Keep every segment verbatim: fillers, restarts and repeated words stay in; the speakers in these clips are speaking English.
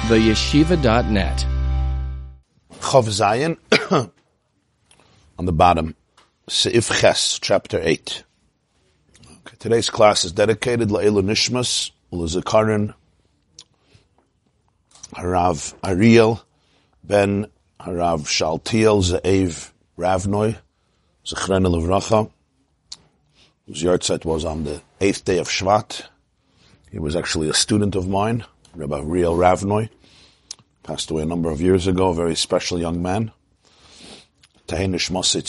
the yeshiva dot net. Chav Zayin, on the bottom, Seif Ches, chapter eight. Okay, today's class is dedicated La'elu Nishmas, L'Zikarin, Harav Ariel, Ben Harav Shaltiel, Ze'ev Ravnoi, Zechrena Levracha, whose yahrzeit was on the eighth day of Shvat. He was actually a student of mine, Rabbi Ariel Ravnoi. Passed away a number of years ago, a very special young man. Dedicated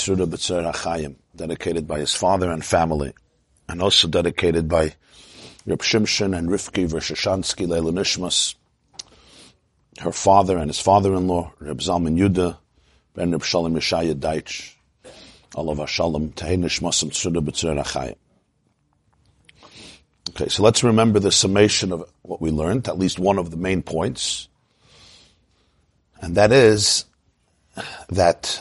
by his father and family, and also dedicated by Reb Shimshon and Rivki Vershansky Leilu Nishmas, her father and his father-in-law, Reb Zalman Yudah, Ben Reb Shalom Yeshaya Deitch, Olav Hashalom, Tehei Nishmasim Tzuda B'Tzer Achayim. Okay, so let's remember the summation of what we learned, at least one of the main points. And that is that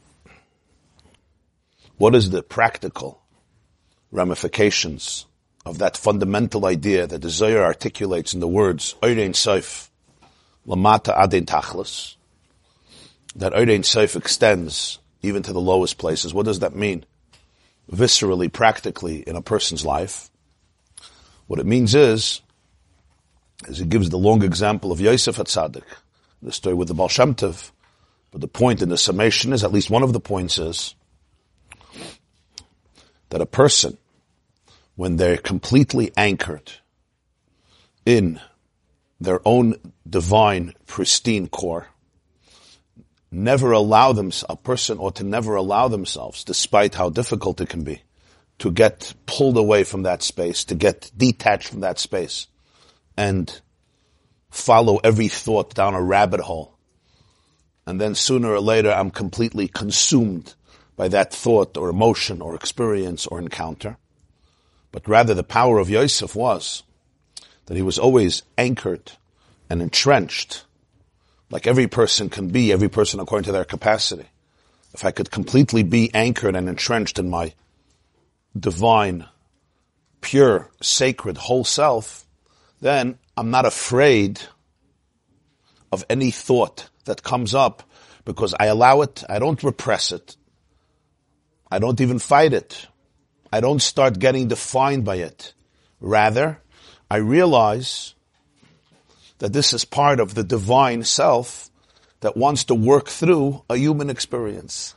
what is the practical ramifications of that fundamental idea that the Zohar articulates in the words Orein Sof, Lamata Adein Tachlis, that Orein Sof extends even to the lowest places. What does that mean? Viscerally, practically, in a person's life. What it means is, as it gives the long example of Yosef HaTzadik, the story with the Baal Shem Tov, but the point in the summation is, at least one of the points is, that a person, when they're completely anchored in their own divine, pristine core, never allow them, a person ought to never allow themselves, despite how difficult it can be, to get pulled away from that space, to get detached from that space, and follow every thought down a rabbit hole. And then sooner or later I'm completely consumed by that thought or emotion or experience or encounter. But rather the power of Yosef was that he was always anchored and entrenched, like every person can be, every person according to their capacity. If I could completely be anchored and entrenched in my divine, pure, sacred, whole self, then I'm not afraid of any thought that comes up because I allow it, I don't repress it. I don't even fight it. I don't start getting defined by it. Rather, I realize that this is part of the divine self that wants to work through a human experience.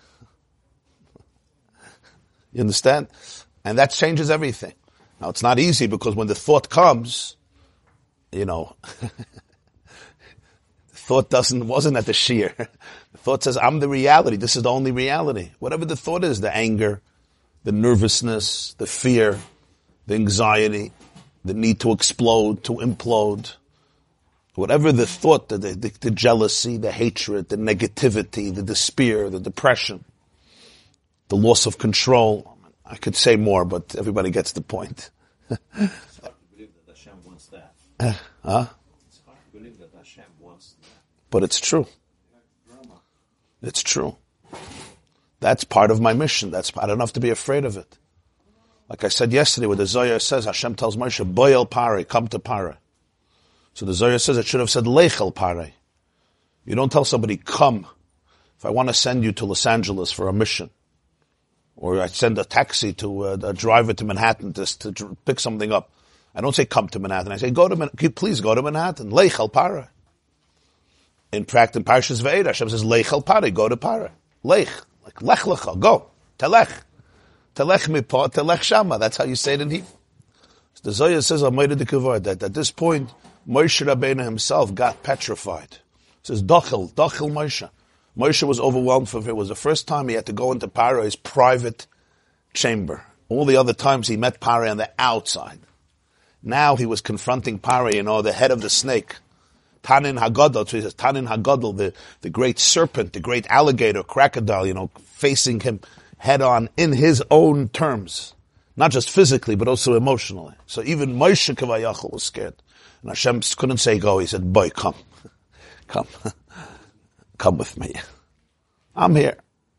You understand? And that changes everything. Now, it's not easy because when the thought comes, you know, the thought doesn't, wasn't at the sheer. The thought says, I'm the reality. This is the only reality. Whatever the thought is, the anger, the nervousness, the fear, the anxiety, the need to explode, to implode, whatever the thought, the, the, the jealousy, the hatred, the negativity, the despair, the depression, the loss of control. I could say more, but everybody gets the point. It's hard to believe that Hashem wants that. Uh, huh? It's hard to believe that Hashem wants that. But it's true. It's true. That's part of my mission. That's I don't have to be afraid of it. Like I said yesterday, where the Zohar says, Hashem tells Moshe, Boyel Pare, come to Pare. So the Zohar says it should have said Leichel Pare. You don't tell somebody, come. If I want to send you to Los Angeles for a mission, or I send a taxi to uh, a driver to Manhattan to, to pick something up, I don't say come to Manhattan. I say go to Man- please go to Manhattan. Leichel Pare. In fact, in Parshas Ve'ed, Hashem says Leichel Pare, go to Pare. Leich, like lech lecha, go. Telech. Telech mipo, telech shama. That's how you say it in Hebrew. So the Zohar says that at this point, Moshe Rabbeinu himself got petrified. It says Dochel, Dochel Moshe. Moshe was overwhelmed for it. It was the first time he had to go into Paro's private chamber. All the other times he met Paro on the outside. Now he was confronting Paro, you know, the head of the snake. Tanin Hagadol, so he says Tanin Hagadol, the, the great serpent, the great alligator, crocodile, you know, facing him head on in his own terms. Not just physically, but also emotionally. So even Moshe Kavayachal was scared. And Hashem couldn't say go, he said, boy, come. Come. Come with me. I'm here.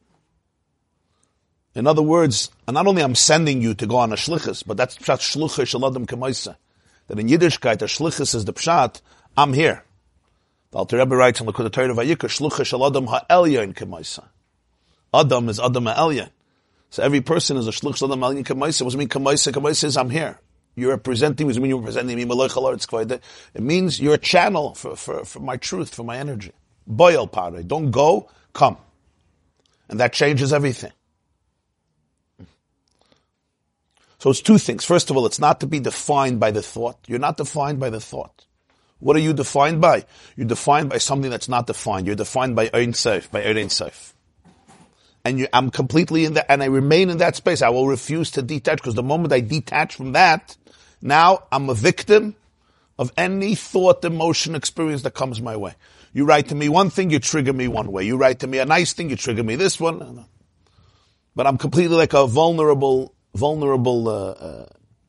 In other words, not only I'm sending you to go on a shlichus, but that's pshat shlucha shaladam kemaisa. That in Yiddishkeit, a shlichus is the pshat, I'm here. The Alter Rebbe writes in Likkutei Torah Vayikra, Shlucha shel Adam ha'elyon k'maisa. Adam is Adam ha'elyon. So every person is a shluch shel Adam ha'elyon k'maisa. What does it mean k'maisa? K'maisa is I'm here. You're representing me. What does it mean you're representing me? It means you're a channel for, for, for my truth, for my energy. Boil pare. Don't go, come. And that changes everything. So it's two things. First of all, it's not to be defined by the thought. You're not defined by the thought. What are you defined by? You're defined by something that's not defined. You're defined by Ein Sof, by Ein Sof. And you, I'm completely in that, and I remain in that space. I will refuse to detach, because the moment I detach from that, now I'm a victim of any thought, emotion, experience that comes my way. You write to me one thing, you trigger me one way. You write to me a nice thing, you trigger me this one. But I'm completely like a vulnerable, vulnerable, uh, uh,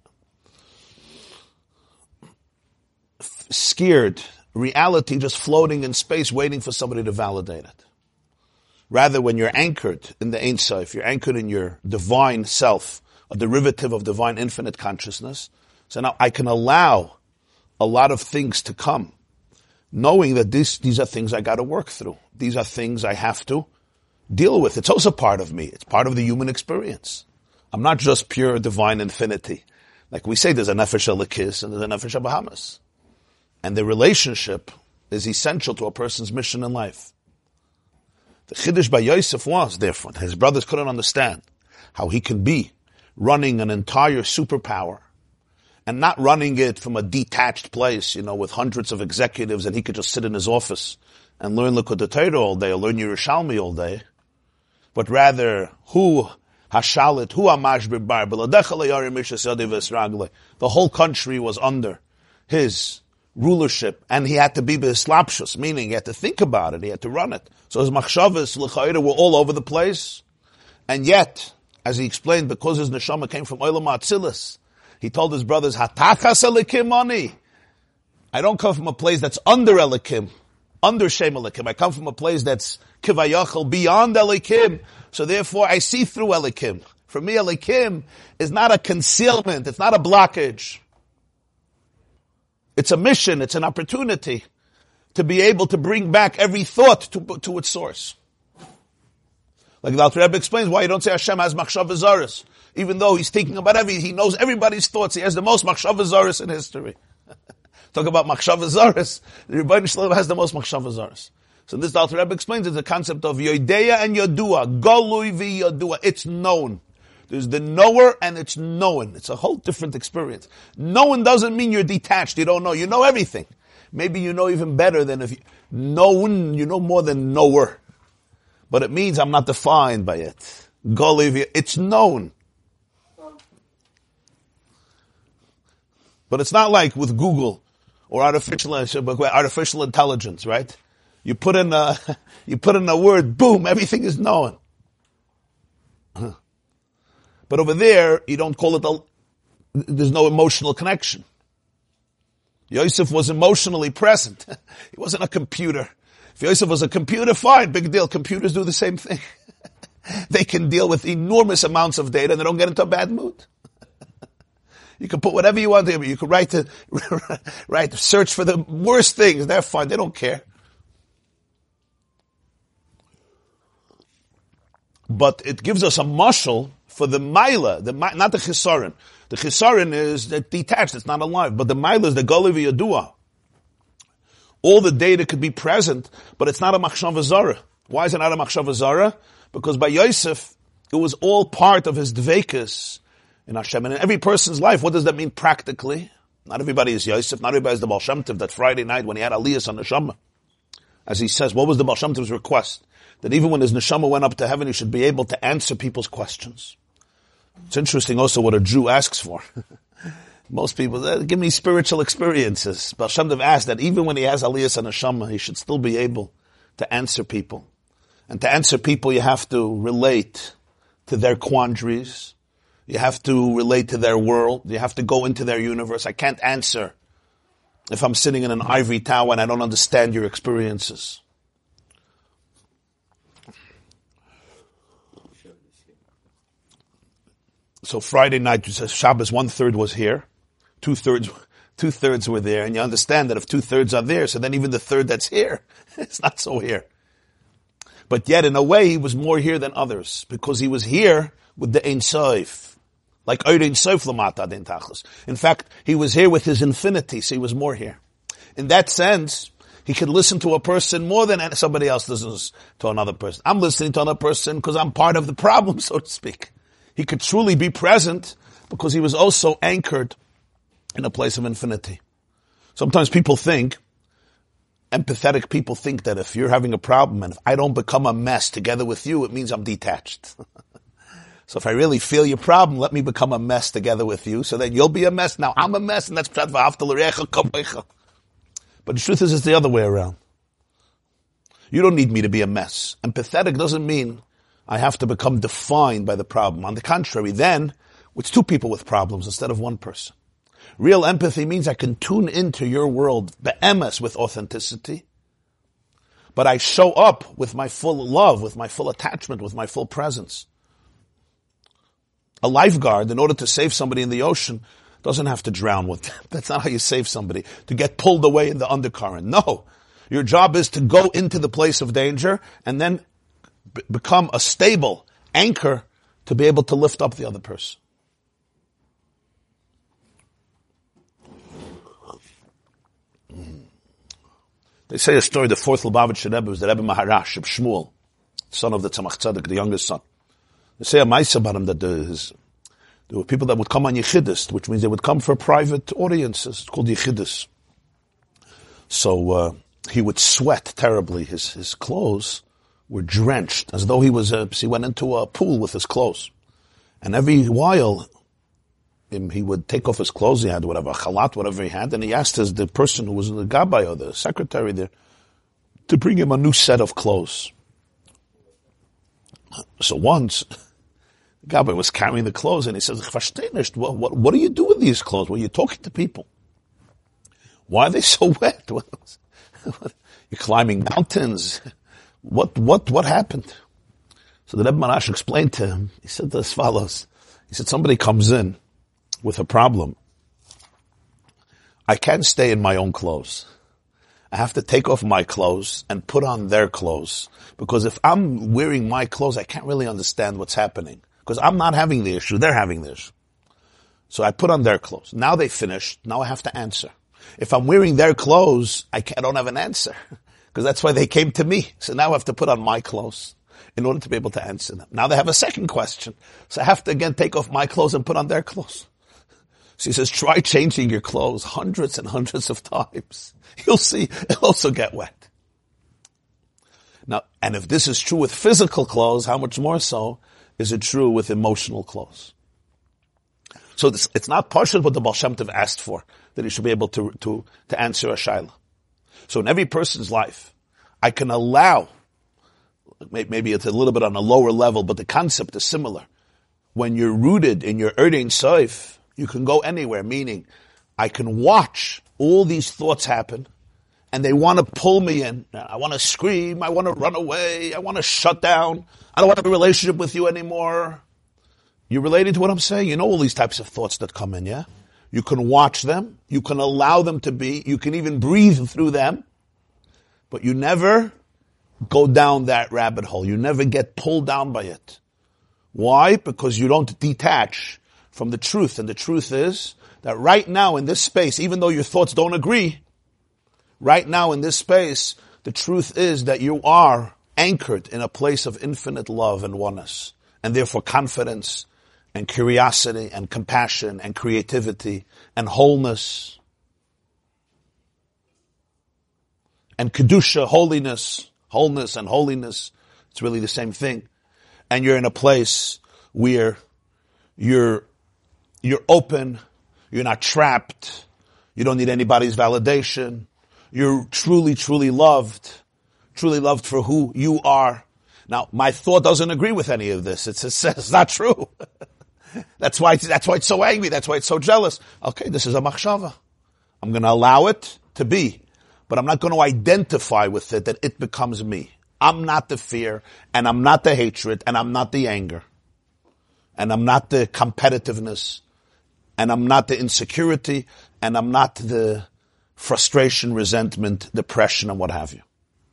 scared reality just floating in space waiting for somebody to validate it. Rather, when you're anchored in the Ein Sof, you're anchored in your divine self, a derivative of divine infinite consciousness. So now I can allow a lot of things to come, knowing that this, these are things I got to work through. These are things I have to deal with. It's also part of me. It's part of the human experience. I'm not just pure divine infinity. Like we say, there's a Nefesh Elikis and there's a Nefesh Bahamas. And the relationship is essential to a person's mission in life. The Chiddush by Yosef was different. His brothers couldn't understand how he can be running an entire superpower and not running it from a detached place, you know, with hundreds of executives, and he could just sit in his office and learn Likkutei Torah all day or learn Yerushalmi all day. But rather, who hashalit, who amashbir bar, the whole country was under his rulership, and he had to be b'hislapshus, meaning he had to think about it, he had to run it. So his machshavas l'chayra were all over the place, and yet, as he explained, because his neshama came from Olam HaAtzilus, he told his brothers, Hatachas Elikim ani. I don't come from a place that's under Elikim, under Shem Elikim. I come from a place that's kivayachal, beyond Elikim. So therefore, I see through Elikim. For me, Elikim is not a concealment, it's not a blockage. It's a mission, it's an opportunity to be able to bring back every thought to, to its source. Like the Alter Rebbe explains why you don't say Hashem has machshavas zaros. Even though he's thinking about everything, he knows everybody's thoughts. He has the most machshavas zaros in history. Talk about machshavas zaros. The Rebbeinu Shalom has the most machshavas zaros. So this, the Alter Rebbe explains, it's the concept of yodeya and yodua. Golui vi yodua. It's known. There's the knower and it's known. It's a whole different experience. Known doesn't mean you're detached. You don't know. You know everything. Maybe you know even better than if you, known, you know more than knower. But it means I'm not defined by it. Golui, it's known. But it's not like with Google or artificial, artificial intelligence, right? You put in a, you put in a word, boom, everything is known. But over there, you don't call it a, there's no emotional connection. Yosef was emotionally present. He wasn't a computer. If Yosef was a computer, fine, big deal. Computers do the same thing. They can deal with enormous amounts of data and they don't get into a bad mood. You can put whatever you want there, but you can write to, write, search for the worst things. They're fine. They don't care. But it gives us a muscle for the Maila, the, not the Chisaron. The Chisaron is detached, it's not alive. But the Maila is the Golui v'Yodua. All the data could be present, but it's not a Machshava Zara. Why is it not a Machshava Zara? Because by Yosef, it was all part of his Dveikus in Hashem. And in every person's life, what does that mean practically? Not everybody is Yosef, not everybody is the Baal Shem Tov that Friday night when he had Aliyas on Neshama. As he says, what was the Baal Shem Tov's request? That even when his Neshama went up to heaven, he should be able to answer people's questions. It's interesting also what a Jew asks for. Most people, give me spiritual experiences. Baal Shem Tov asked that even when he has Aliyas and Neshama, he should still be able to answer people. And to answer people, you have to relate to their quandaries. You have to relate to their world. You have to go into their universe. I can't answer if I'm sitting in an ivory tower and I don't understand your experiences. So Friday night, Shabbos, one third was here. Two thirds, two-thirds were there, and you understand that if two-thirds are there, so then even the third that's here, it's not so here. But yet, in a way, he was more here than others, because he was here with the Ein Sof. Like Ein Sof Lamata Din Tachlis. In fact, he was here with his infinity, so he was more here. In that sense, he could listen to a person more than somebody else listens to another person. I'm listening to another person because I'm part of the problem, so to speak. He could truly be present because he was also anchored in a place of infinity. Sometimes people think, empathetic people think that if you're having a problem and if I don't become a mess together with you, it means I'm detached. So if I really feel your problem, let me become a mess together with you, so then you'll be a mess. Now I'm a mess, and that's Pshat V'ahavta L'Recha Kamocha. But the truth is, it's the other way around. You don't need me to be a mess. Empathetic doesn't mean I have to become defined by the problem. On the contrary, then, it's two people with problems instead of one person. Real empathy means I can tune into your world, be'emes, with authenticity, but I show up with my full love, with my full attachment, with my full presence. A lifeguard, in order to save somebody in the ocean, doesn't have to drown with them. That's not how you save somebody, to get pulled away in the undercurrent. No. Your job is to go into the place of danger and then b- become a stable anchor to be able to lift up the other person. They say a story, the fourth Lubavitcher Rebbe was the Rebbe Maharash of Shmuel, son of the Tzemach Tzedek, the youngest son. They say a ma'aseh about him that there, is, there were people that would come on Yechidus, which means they would come for private audiences. It's called Yechidus. So uh, he would sweat terribly. His his clothes were drenched, as though he was a, he went into a pool with his clothes. And every while, he would take off his clothes, he had whatever, chalat, whatever he had, and he asked his, the person who was in the gabbai, or the secretary there, to bring him a new set of clothes. So once, the gabbai was carrying the clothes, and he says, what, what, what do you do with these clothes? Well, you're talking to people. Why are they so wet? You're climbing mountains. What, what, what happened? So the Rebbe Maharash explained to him, he said as follows, he said, somebody comes in with a problem. I can't stay in my own clothes. I have to take off my clothes and put on their clothes. Because if I'm wearing my clothes, I can't really understand what's happening. Because I'm not having the issue, they're having the issue. So I put on their clothes. Now they finished, now I have to answer. If I'm wearing their clothes, I, can't, I don't have an answer. Because that's why they came to me. So now I have to put on my clothes in order to be able to answer them. Now they have a second question. So I have to again take off my clothes and put on their clothes. So he says, try changing your clothes hundreds and hundreds of times. You'll see, it'll also get wet. Now, and if this is true with physical clothes, how much more so is it true with emotional clothes? So this, it's not partial what the Baal Shem Tov asked for, that he should be able to, to, to answer a shayla. So in every person's life, I can allow, maybe it's a little bit on a lower level, but the concept is similar. When you're rooted in your Ein Sof, you can go anywhere, meaning I can watch all these thoughts happen and they want to pull me in. I want to scream. I want to run away. I want to shut down. I don't want to have a relationship with you anymore. You related to what I'm saying? You know all these types of thoughts that come in, yeah? You can watch them. You can allow them to be. You can even breathe through them. But you never go down that rabbit hole. You never get pulled down by it. Why? Because you don't detach from the truth. And the truth is that right now in this space, even though your thoughts don't agree, right now in this space, the truth is that you are anchored in a place of infinite love and oneness, and therefore confidence and curiosity and compassion and creativity and wholeness and kedusha, holiness, wholeness and holiness. It's really the same thing. And you're in a place where you're You're open. You're not trapped. You don't need anybody's validation. You're truly, truly loved. Truly loved for who you are. Now, my thought doesn't agree with any of this. It's, it's, it's not true. That's why, it's, that's why it's so angry. That's why it's so jealous. Okay, this is a machshava. I'm going to allow it to be, but I'm not going to identify with it that it becomes me. I'm not the fear, and I'm not the hatred, and I'm not the anger, and I'm not the competitiveness. and I'm not the insecurity, and I'm not the frustration, resentment, depression, and what have you.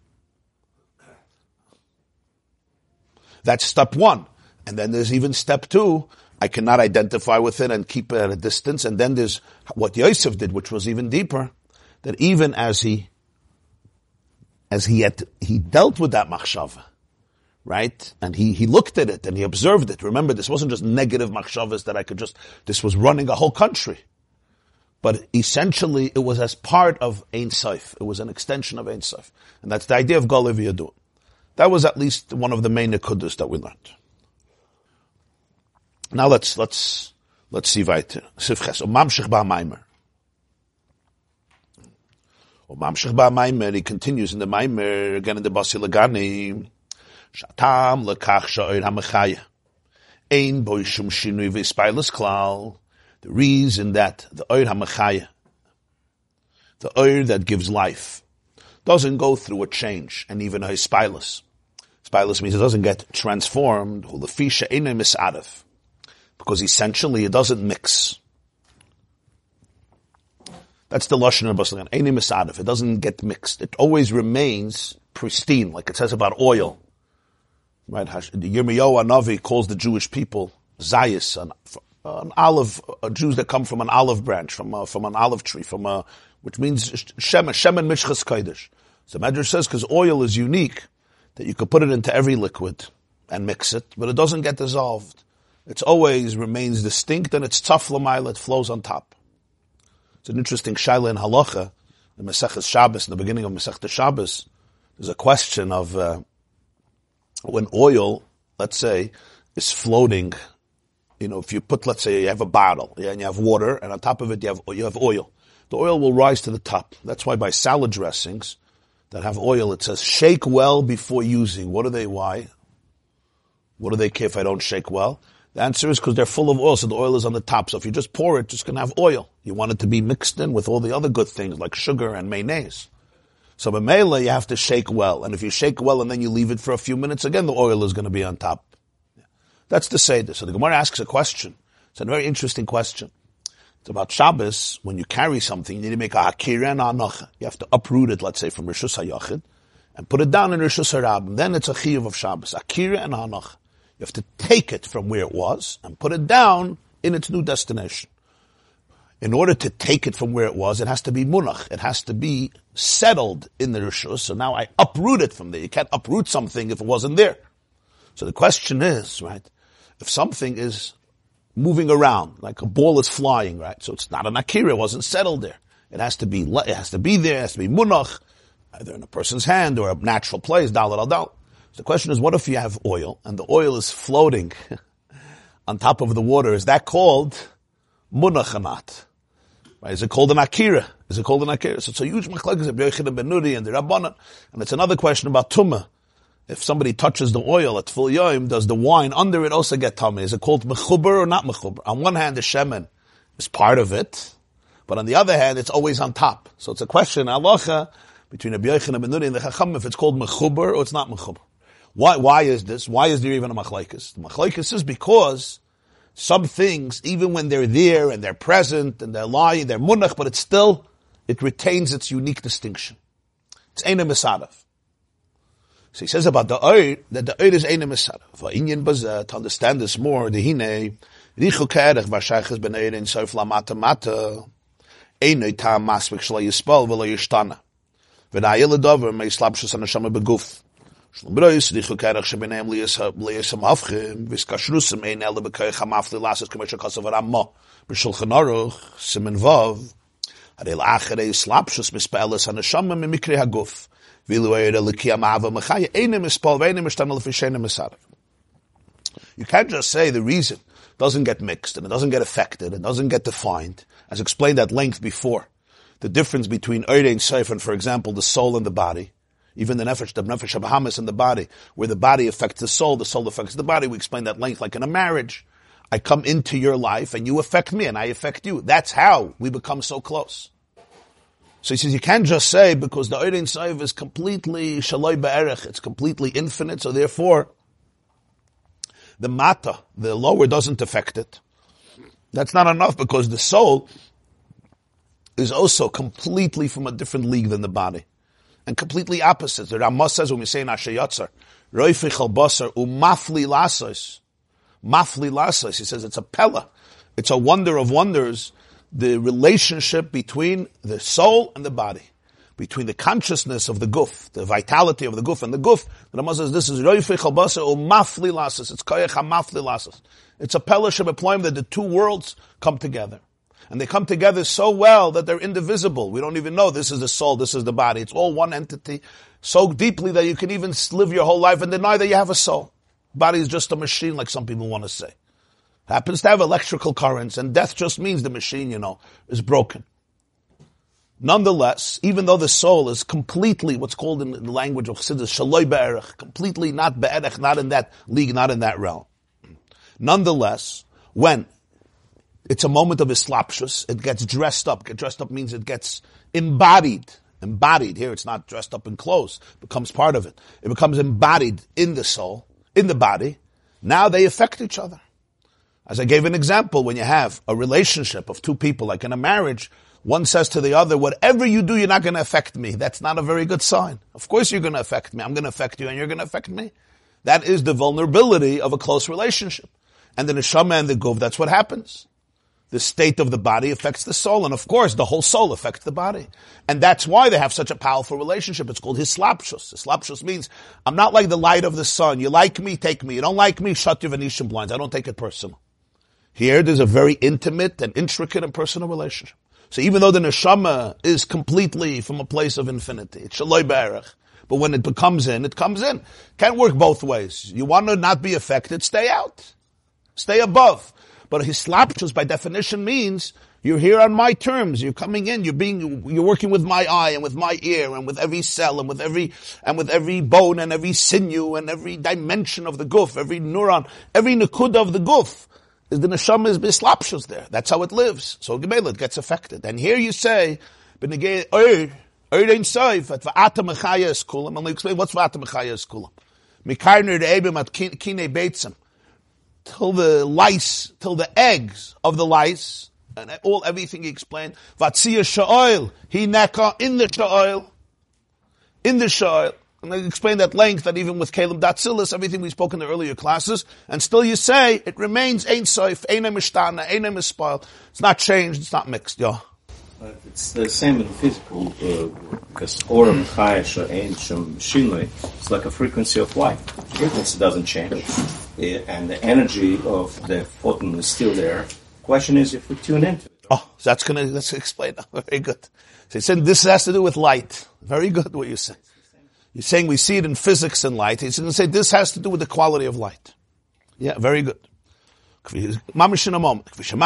That's step one. And then there's even step two. I cannot identify with it and keep it at a distance. And then there's what Yosef did, which was even deeper, that even as he, as he had, he dealt with that machshava, right? And he, he looked at it and he observed it. Remember, this wasn't just negative machshavas that I could just, this was running a whole country. But essentially, it was as part of Ein Sof. It was an extension of Ein Sof. And that's the idea of Galev Yadu. That was at least one of the main nekudas that we learned. Now let's, let's, let's see weiter. Sifches. O mamshich ba maimer. O mamshich ba maimer, he continues in the maimer, again in the Basi Lagani. Shatam lekach sha'or hamachaya. Ein boi shum shinui v'ispailus klal. The reason that the Oir HaMachaya, the Oir that gives life, doesn't go through a change, and even a Hispilus. Hispilus means it doesn't get transformed, because essentially it doesn't mix. That's the Lashon of Baslan. Eine Misadif. It doesn't get mixed. It always remains pristine, like it says about oil. Right? The Yirmiyahu Hanavi calls the Jewish people Zayis, an An olive, uh, Jews that come from an olive branch, from uh, from an olive tree, from a, which means shemen, shemen mishchas kodesh. So Medrash says because oil is unique, that you could put it into every liquid and mix it, but it doesn't get dissolved. It always remains distinct, and it's tough l'mayla, it flows on top. It's an interesting shaila in halacha, the Masechtas Shabbos, in the beginning of Masechtas Shabbos. There's a question of uh, when oil, let's say, is floating. You know, if you put, let's say, you have a bottle, yeah, and you have water, and on top of it you have you have oil. The oil will rise to the top. That's why by salad dressings that have oil, it says shake well before using. What do they? Why? What do they care if I don't shake well? The answer is because they're full of oil, so the oil is on the top. So if you just pour it, it's just going to have oil. You want it to be mixed in with all the other good things like sugar and mayonnaise. So b'meila, you have to shake well, and if you shake well and then you leave it for a few minutes, again the oil is going to be on top. That's the Seder. So the Gemara asks a question. It's a very interesting question. It's about Shabbos. When you carry something, you need to make a hakira and a hanacha. You have to uproot it, let's say, from Rishus HaYachid, and put it down in Rishus HaRabim. Then it's a chiyuv of Shabbos. Hakira and a hanacha. You have to take it from where it was and put it down in its new destination. In order to take it from where it was, it has to be munach. It has to be settled in the Rishus. So now I uproot it from there. You can't uproot something if it wasn't there. So the question is, right, if something is moving around, like a ball is flying, right? So it's not an akira, it wasn't settled there. It has to be, it has to be there, it has to be munach, either in a person's hand or a natural place, dal al dal. So the question is, what if you have oil, and the oil is floating on top of the water? Is that called munach or not? Right? Is it called an akira? Is it called an akira? So it's a huge machlekes of Yochanan ben Nuri and the Rabbanan. And it's another question about tumah. If somebody touches the oil at full yoim, does the wine under it also get tummy? Is it called mechuber or not mechuber? On one hand, the shemen is part of it, but on the other hand, it's always on top. So it's a question, halacha, between Rabbi Yochanan ben Nuri and the Chacham, if it's called mechuber or it's not mechuber. Why, why is this? Why is there even a machlekes? The machlekes is because some things, even when they're there and they're present and they're lying, they're munach, but it's still, it retains its unique distinction. It's Eina Misadav. So he says about the Oir, that the Oir is Eina Misadav. Va'inyan bazeh, to understand this more, the Hine, Richu Kerech v'ashayches ben Oir in Sof Lamata Mata, Einoi Ta'am Masvik Shlo Yispal V'lo Yishtana. V'na'ayil Adover Me'islabshus Anashama Beguf. Shlom Brois, Richu Kerech shebeneim Liyasam Havchim, V'skashrusim Ein Ele B'koich HaMafli Lasses K'mesha Kosovo Rammo, B'shulchan Aruch, Simen Vav, Harei L'acharei Slabshus Mispa'eles Anashama Mimikri HaGuf. You can't just say the reason doesn't get mixed and it doesn't get affected, it doesn't get defined, as explained at length before. The difference between Oir and Sof and, for example, the soul and the body, even the Nefesh, the Nefesh Habahamis and the body, where the body affects the soul, the soul affects the body. We explained at length, like in a marriage. I come into your life and you affect me and I affect you. That's how we become so close. So he says you can't just say because the Oir and Sof is completely shaloi ba'erech, it's completely infinite, so therefore the mata, the lower, doesn't affect it. That's not enough because the soul is also completely from a different league than the body. And completely opposite. The Ramah says when we say in Asher Yatzar, Roifich al Basar umafli lasos. Mafli lasos. He says it's a pella. It's a wonder of wonders. The relationship between the soul and the body. Between the consciousness of the guf, the vitality of the guf and the guf. The Ramah says this is Roifich al Basar umafli lasos. It's koyach hamafli lasos. It's a pella shebeploim that the two worlds come together. And they come together so well that they're indivisible. We don't even know this is the soul, this is the body. It's all one entity so deeply that you can even live your whole life and deny that you have a soul. Body is just a machine, like some people want to say. Happens to have electrical currents, and death just means the machine, you know, is broken. Nonetheless, even though the soul is completely what's called in the language of Chassidus, shaloi be'erech, completely not be'erech, not in that league, not in that realm. Nonetheless, when it's a moment of islapshus, it gets dressed up. Get dressed up means it gets embodied. Embodied. Here it's not dressed up in clothes. It becomes part of it. It becomes embodied in the soul, in the body. Now they affect each other. As I gave an example, when you have a relationship of two people, like in a marriage, one says to the other, whatever you do, you're not going to affect me. That's not a very good sign. Of course you're going to affect me. I'm going to affect you and you're going to affect me. That is the vulnerability of a close relationship. And the neshama and the guf, that's what happens. The state of the body affects the soul, and of course, the whole soul affects the body. And that's why they have such a powerful relationship. It's called hislapshus. Hislapshus means, I'm not like the light of the sun. You like me, take me. You don't like me, shut your Venetian blinds. I don't take it personal. Here, there's a very intimate and intricate and personal relationship. So even though the neshama is completely from a place of infinity, it's shaloi be'erech, but when it comes in, it comes in. Can't work both ways. You want to not be affected, stay out. Stay above. But hislapshus by definition means you're here on my terms. You're coming in. You're being. You're working with my eye and with my ear and with every cell and with every and with every bone and every sinew and every dimension of the guf, every neuron, every nekuda of the guf. The neshama is hislapshus there. That's how it lives. So gemela, it gets affected. And here you say, "B'negei oir oir ein soif at va'ata mechaya eskulam." I'm going to explain what's va'ata mechaya eskulam. Mikarner de'ebim at kinei beitzim. Till the lice, till the eggs of the lice, and all, everything he explained. Vatzia sha'oil, he neka in the sha'oil, in the sha'oil. And I explained at length that even with Caleb Datzilis, everything we spoke in the earlier classes, and still you say, it remains ein soif, ein mishtana, ein mispoil. It's not changed, it's not mixed, yeah. Uh, it's the same in physical, uh, because Oram Chayesh or Ancient Shinley, it's like a frequency of light. The frequency doesn't change, uh, and the energy of the photon is still there. Question is if we tune into it. Oh, so that's gonna, let's explain that. Very good. So he said this has to do with light. Very good what you say. You're saying we see it in physics and light. He's going to say this has to do with the quality of light. Yeah, very good. Mamish in a moment. It says in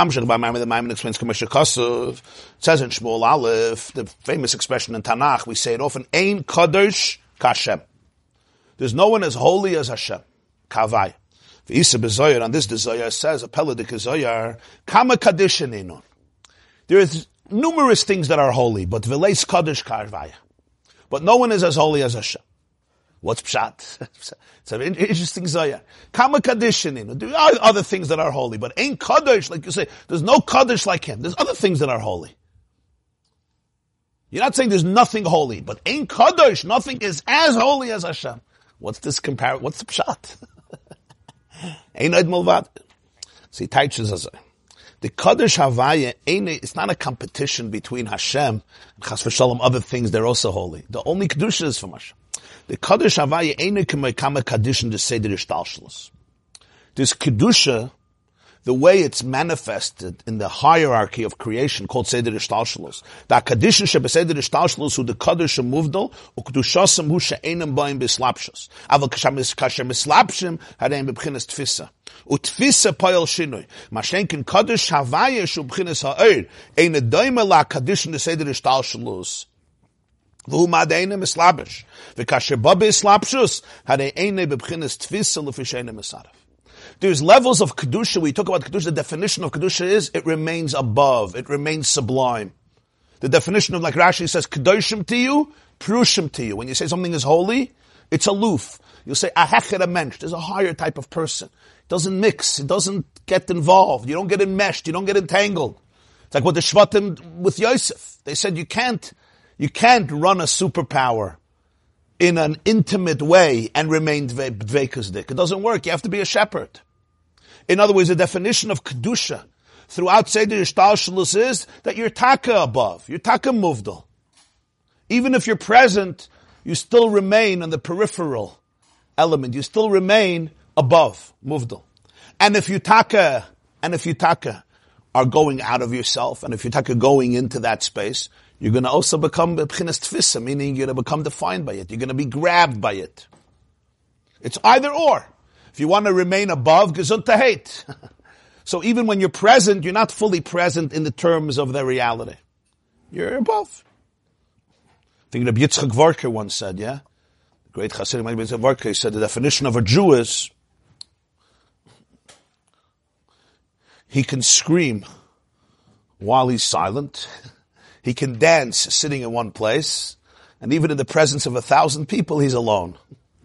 Shmuel Aleph, the famous expression in Tanakh, we say it often, Ein Kadosh Kashem. There's no one as holy as Hashem. Kavai. V'isa b'zoyar, on this the Zoyar says, a peladik Zoyar, Kama Kadishin. There is numerous things that are holy, but V'leis Kadosh Kavai. But no one is as holy as Hashem. What's pshat? It's an interesting zayah. Kama kadishin. There are other things that are holy, but ain't kadosh, like you say, there's no kadosh like him. There's other things that are holy. You're not saying there's nothing holy, but ain't kadosh, nothing is as holy as Hashem. What's this compare? What's the pshat? Ain't Eid Mulvad. See, teaches us. The Kadosh Havaya, it's not a competition between Hashem and Chas v'Shalom, other things, they're also holy. The only Kedusha is from Hashem. The Kadosh Havaya ain't a kama Kaddish to say the Ishtalshalos. This Kedusha, the way it's manifested in the hierarchy of creation called Seder Ishtalshalos. The Kaddish shebe Seder Ishtalshalos hu the Kaddish muvdal u Kedushasam hu she'enam ba'im b'slapshos. Aval kashem mislapshim hareim b'bchinas tfisa. U tfisa poyel shinoi. Mashenkin Kaddish Havaya shu b'chinas ha'er. Ein edoyme la Kaddish in the Seder Ishtalshalos. V'hu ma'deine mislabish. V'kasher ba b'slapshos hareim b'bchinas tfisa l'fisheine misaref. There's levels of Kedusha. We talk about Kedusha. The definition of Kedusha is it remains above. It remains sublime. The definition of, like Rashi says, Kedoshim to you, Prushim to you. When you say something is holy, it's aloof. You'll say, a hecher a mensch. There's a higher type of person. It doesn't mix. It doesn't get involved. You don't get enmeshed. You don't get entangled. It's like what the Shvatim with Yosef. They said you can't, you can't run a superpower in an intimate way and remain dveikasdik. It doesn't work. You have to be a shepherd. In other words, the definition of kedusha throughout Seder Yishtalshalus is that you're taka above. You're taka muvdal. Even if you're present, you still remain on the peripheral element. You still remain above muvdal. And if you taka, and if you taka are going out of yourself, and if you taka going into that space, you're going to also become b'chinas tfisa, meaning you're going to become defined by it. You're going to be grabbed by it. It's either or. If you want to remain above, gesund to hate. So even when you're present, you're not fully present in the terms of their reality. You're above. I think Rabbi Yitzchak Vorker once said, yeah? The great Hasidim Rabbi Yitzchak Vorker said the definition of a Jew is he can scream while he's silent. He can dance sitting in one place. And even in the presence of a thousand people, he's alone.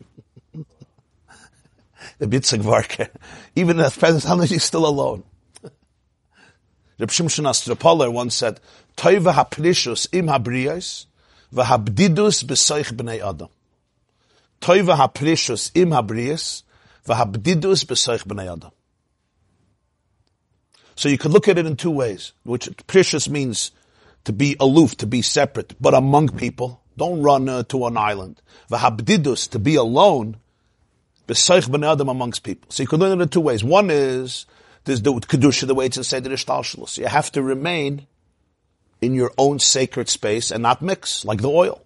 The Yitzchak Vorker. Even in the presence of others, he's still alone. Reb Shimshon Astropoler once said, Toiva haprishus im habriyos, v'habdidus b'soich b'nei adam. Toiva haprishus im habriyos, v'habdidus b'soich b'nei adam. So you could look at it in two ways, which precious means to be aloof, to be separate, but among people. Don't run uh, to an island. V'habdidus, to be alone, b'soich b'nei adam, amongst people. So you could learn it in two ways. One is, there's the kedusha, the way it's in Seder Ishtalshalus. You have to remain in your own sacred space and not mix, like the oil.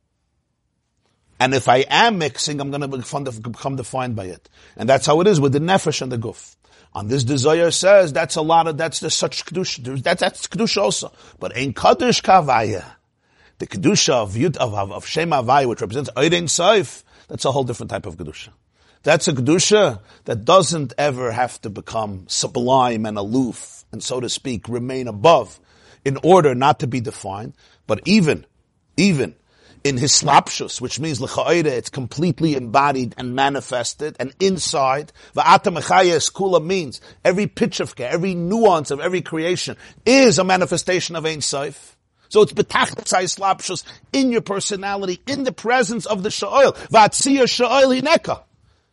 And if I am mixing, I'm going to become defined by it. And that's how it is with the nefesh and the guf. On this, the Zohar says that's a lot of, that's the such kedusha. That's, that's kedusha also. But ein kadosh kavaya, the kedusha of Yud, of, of, of Shem Havaya, which represents Ein Sof, that's a whole different type of kedusha. That's a kedusha that doesn't ever have to become sublime and aloof, and so to speak, remain above, in order not to be defined. But even, even in his slapshus, which means l'cha'ira, it's completely embodied and manifested, and inside, v'ata mechayes kula means every pitch of care, every nuance of every creation is a manifestation of Ein Sof. So it's betachtzai slapshus in your personality, in the presence of the sha'ol. V'atziyah sha'ol hineka.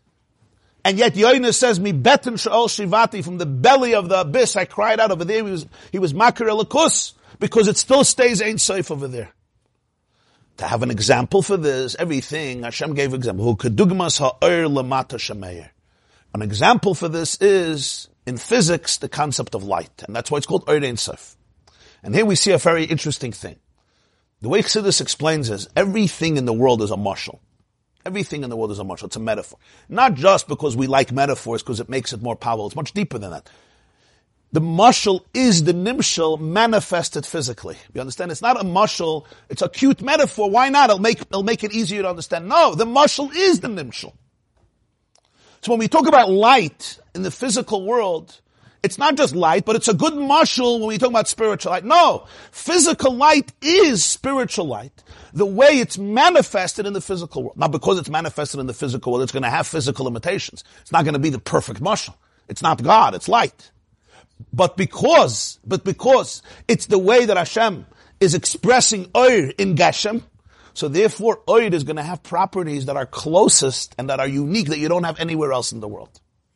And yet Yoina says, "Mi beten sha'ol shivati," from the belly of the abyss, I cried out over there. He was, he was makir elikus, because it still stays Ein Sof over there. To have an example for this, everything, Hashem gave example. Hu kedugmas ha'or lamata shemeir. An example for this is, in physics, the concept of light. And that's why it's called Or Ein Sof. And here we see a very interesting thing. The way Chassidus explains is, everything in the world is a mashal. Everything in the world is a mashal. It's a metaphor. Not just because we like metaphors, because it makes it more powerful. It's much deeper than that. The mashal is the nimshal manifested physically. You understand? It's not a mashal. It's a cute metaphor. Why not? It'll make, it'll make it easier to understand. No, the mashal is the nimshal. So when we talk about light in the physical world, it's not just light, but it's a good mashal when we talk about spiritual light. No, physical light is spiritual light. The way it's manifested in the physical world. Not because it's manifested in the physical world, it's going to have physical limitations. It's not going to be the perfect mashal. It's not God, it's light. But because, but because it's the way that Hashem is expressing Oir in Geshem, so therefore Oir is going to have properties that are closest and that are unique that you don't have anywhere else in the world.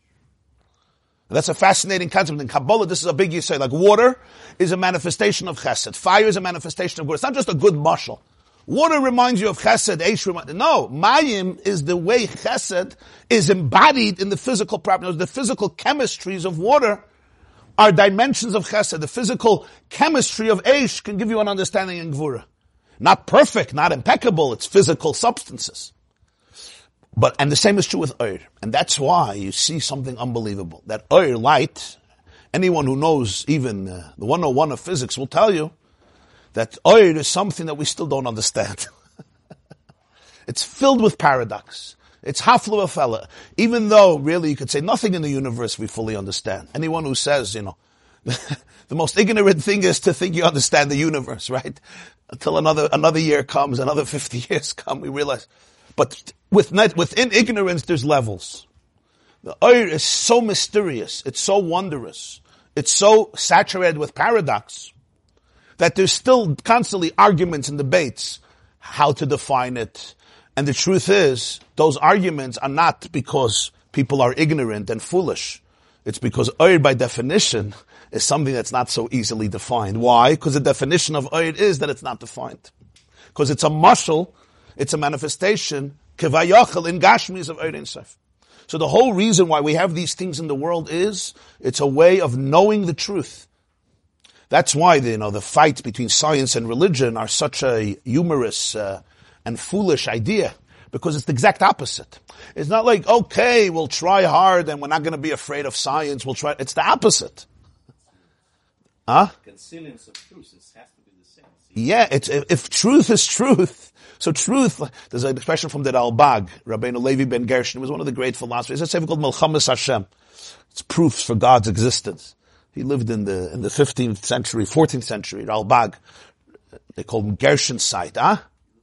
And that's a fascinating concept. In Kabbalah, this is a big yisod. Like water is a manifestation of chesed. Fire is a manifestation of good. It's not just a good mashal. Water reminds you of chesed. Eish reminds, no, mayim is the way chesed is embodied in the physical properties. The physical chemistries of water are dimensions of chesed. The physical chemistry of eish can give you an understanding in gvura. Not perfect, not impeccable, it's physical substances. But, and the same is true with Oir. And that's why you see something unbelievable. That Oir, light, anyone who knows even uh, the one oh one of physics will tell you that Oir is something that we still don't understand. It's filled with paradox. It's hafla fella. Even though, really, you could say nothing in the universe we fully understand. Anyone who says, you know, the most ignorant thing is to think you understand the universe, right? Until another, another year comes, another fifty years come, we realize But with net, within ignorance, there's levels. The Oir is so mysterious, it's so wondrous, it's so saturated with paradox, that there's still constantly arguments and debates how to define it. And the truth is, those arguments are not because people are ignorant and foolish. It's because Oir, by definition, is something that's not so easily defined. Why? Because the definition of Oir is that it's not defined. Because it's a mashal, it's a manifestation, kevayachal, in Gashmis of Oir Ein Sof. So the whole reason why we have these things in the world is, it's a way of knowing the truth. That's why the, you know, the fights between science and religion are such a humorous uh, and foolish idea, because it's the exact opposite. It's not like, okay, we'll try hard and we're not going to be afraid of science. We'll try. It's the opposite. Huh? Consilience of truth has to be the same. Yeah, it's, if, if truth is truth, so truth, there's an expression from the Ralbag, Rabbeinu Levi ben Gershon, was one of the great philosophers. It's a sefer called Melchamas Hashem. It's proofs for God's existence. He lived in the, in the fifteenth century, fourteenth century, Ralbag. They called him Gershon site, huh?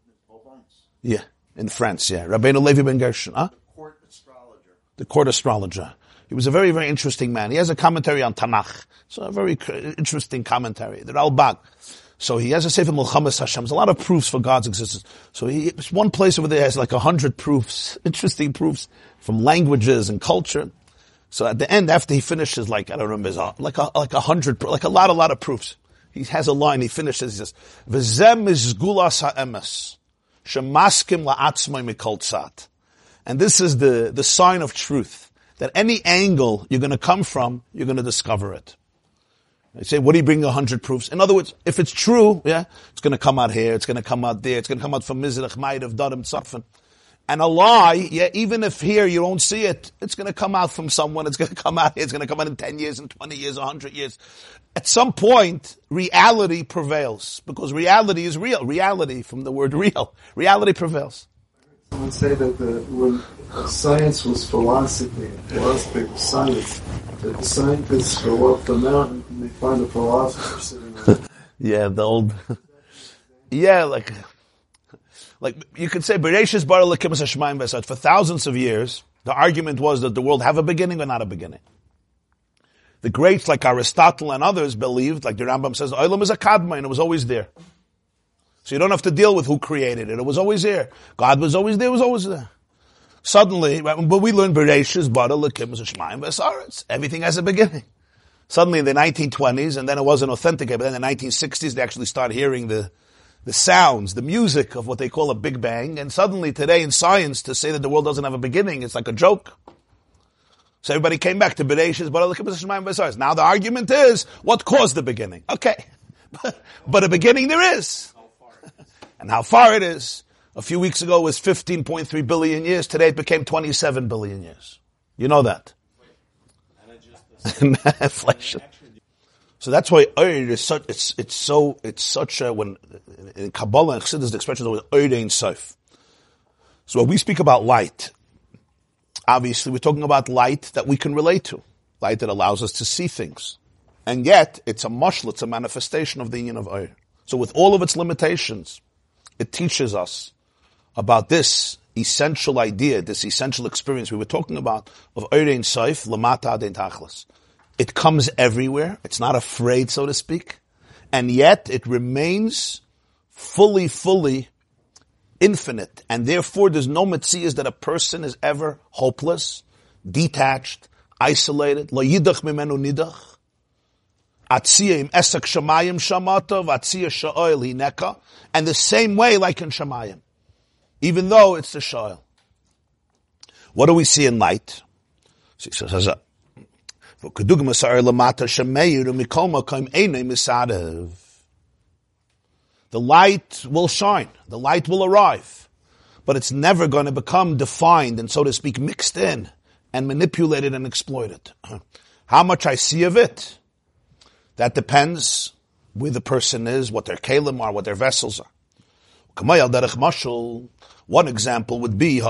Yeah, in France, yeah. Rabbeinu Levi ben Gershon, huh? The court astrologer. The court astrologer. He was a very, very interesting man. He has a commentary on Tanakh. So a very interesting commentary. The Ralbag. So he has a sefer Melchamas Hashem. There's a lot of proofs for God's existence. So he, it's one place over there has like a hundred proofs, interesting proofs from languages and culture. So at the end, after he finishes, like, I don't remember, like a, like a hundred, like a lot, a lot of proofs. He has a line, he finishes, he says, V'zem izgulas ha'emes, shemaskim la'atzmai mikol tzat. And this is the, the sign of truth, that any angle you're going to come from, you're going to discover it. They say, what do you bring a hundred proofs? In other words, if it's true, yeah, it's going to come out here, it's going to come out there, it's going to come out from Mizrach, Ma'irav, Darim, Tzafin. And a lie, yeah, even if here you don't see it, it's going to come out from someone, it's going to come out here, it's going to come out in ten years, in twenty years, one hundred years. At some point, reality prevails, because reality is real. Reality, from the word real, reality prevails. Someone say that the, when science was philosophy, philosophy was science, that the scientists go up the mountain and they find a philosopher sitting there. Yeah, the old, yeah, like, like you could say, Bereshis bara Elokim es hashamayim v'esat. For thousands of years, the argument was that the world have a beginning or not a beginning. The greats like Aristotle and others believed, like the Rambam says, the Olam is a kadma and it was always there. So you don't have to deal with who created it. It was always there. God was always there, it was always there. Suddenly, but we learned Bereshis bara Elokim es hashamayim v'esat. Everything has a beginning. Suddenly in the nineteen twenties, and then it wasn't authentic, but then in the nineteen sixties they actually started hearing the the sounds, the music of what they call a Big Bang, and suddenly today in science to say that the world doesn't have a beginning, it's like a joke. So everybody came back to Bereshis bara Elokim es hashamayim v'esat. Now the argument is, what caused the beginning? Okay. But a beginning there is. And how far it is. A few weeks ago it was fifteen point three billion years, today it became twenty-seven billion years. You know that. Inflation. So that's why Oir is such, it's, it's so, it's such a, when, in Kabbalah and Chassidus, the expression is always Oir Ein Sof. So when we speak about light, obviously we're talking about light that we can relate to. Light that allows us to see things. And yet, it's a mashal, it's a manifestation of the union of Oir. So with all of its limitations, it teaches us about this essential idea, this essential experience we were talking about of Oir Ein Sof, Lamata Adein Tachlis. It comes everywhere. It's not afraid, so to speak. And yet it remains fully, fully infinite. And therefore there's no metzias that a person is ever hopeless, detached, isolated. Lo yidach mimenu nidach. Atzia im esak shamayim shamata, v'atzia sha'oil hineka. And the same way like in shamayim. Even though it's the sha'oil. What do we see in light? So he says, the light will shine, the light will arrive, but it's never going to become defined and, so to speak, mixed in and manipulated and exploited. How much I see of it, that depends where the person is, what their kalim are, what their vessels are. One example would be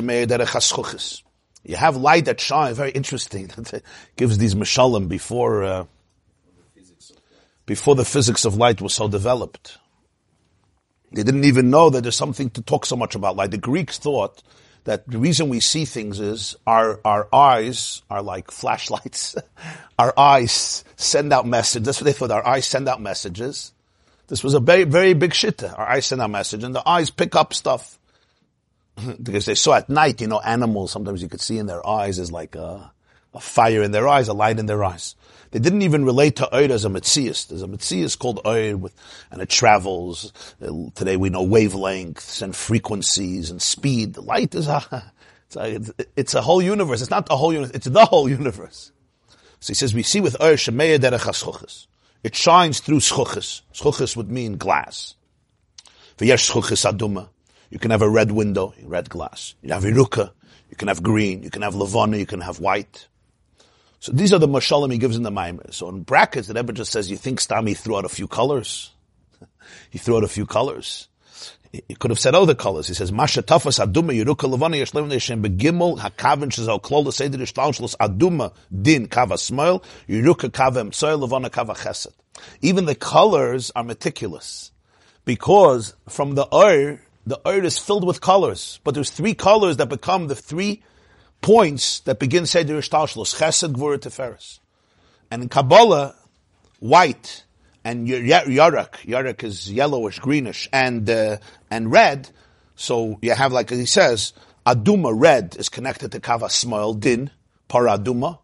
you have light that shines, very interesting. It gives these mashalim before, uh, before the physics of light was so developed. They didn't even know that there's something to talk so much about. Like the Greeks thought that the reason we see things is our, our eyes are like flashlights. Our eyes send out messages. That's what they thought. Our eyes send out messages. This was a very, very big shitta. Our eyes send out messages and the eyes pick up stuff. Because they saw at night, you know, animals, sometimes you could see in their eyes is like a, a fire in their eyes, a light in their eyes. They didn't even relate to Oir as a Metzias. There's a Metzias called Oir with, and it travels. Today we know wavelengths and frequencies and speed. The light is a, it's a, it's a whole universe. It's not the whole universe, it's the whole universe. So he says, we see with Oir Shemeya Derech HaSchuchas. It shines through Schuchas. Schuchas would mean glass. V'yesh Schuchas Aduma. You can have a red window, red glass. You have Iruka. You can have green. You can have Levana. You can have white. So these are the mashalim he gives in the Maimer. So in brackets, the Rebbe just says, you think Stami threw out a few colors? He threw out a few colors. He could have said other colors. He says, Masha tafas aduma yiruka levana yeshlem neshem begimel hakavin shezal klol l'seder yishtalshlos aduma din kava smoil yiruka kava emtsoil levana kava chesed. Even the colors are meticulous. Because from the Oir, the Oir is filled with colors. But there's three colors that become the three points that begin Seder Ishtalshlos, Chesed, Gvura, Tiferes. And in Kabbalah, white and Yarak, Yarak is yellowish, greenish, and uh, and red. So you have, like he says, Aduma, red, is connected to Kava Smoil, Din, Para Aduma,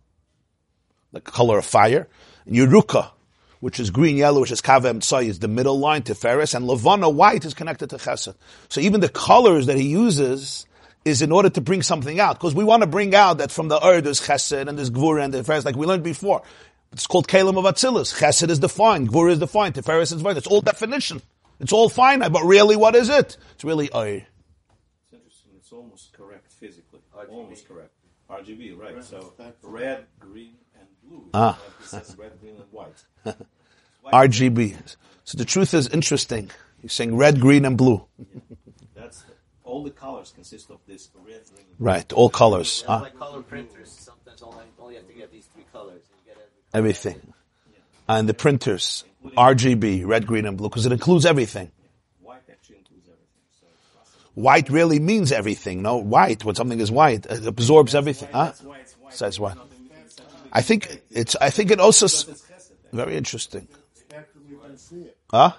the color of fire. And Yeruka, which is green, yellow, which is Kava Emtsai, is the middle line, Tiferes. And Levana, white, is connected to Chesed. So even the colors that he uses is in order to bring something out. Because we want to bring out that from the Ur there's Chesed and there's Gvura and Tiferes, like we learned before. It's called Kalim of Atzilus. Chesed is defined, Gvura is defined, Tiferes is defined. It's all definition. It's all finite, but really what is it? It's really Ur. It's interesting, it's almost correct physically. R G B. Almost correct. R G B, right. So red, green, and blue. Ah. It says red, green, and white. white. R G B. So the truth is interesting. He's saying red, green, and blue. Yeah. That's the, all the colors consist of this red, green, and right, blue. All colors. Yeah, ah. like color printers. Sometimes only, only have to get these three colors. And you get every everything. Yeah. And the printers, R G B, red, green, and blue, because it includes everything. Yeah. White actually includes everything. So it's white really means everything. No, white, when something is white, it absorbs everything. Huh? That's why it's white. Says what? I think it's, I think it also, very interesting. Huh?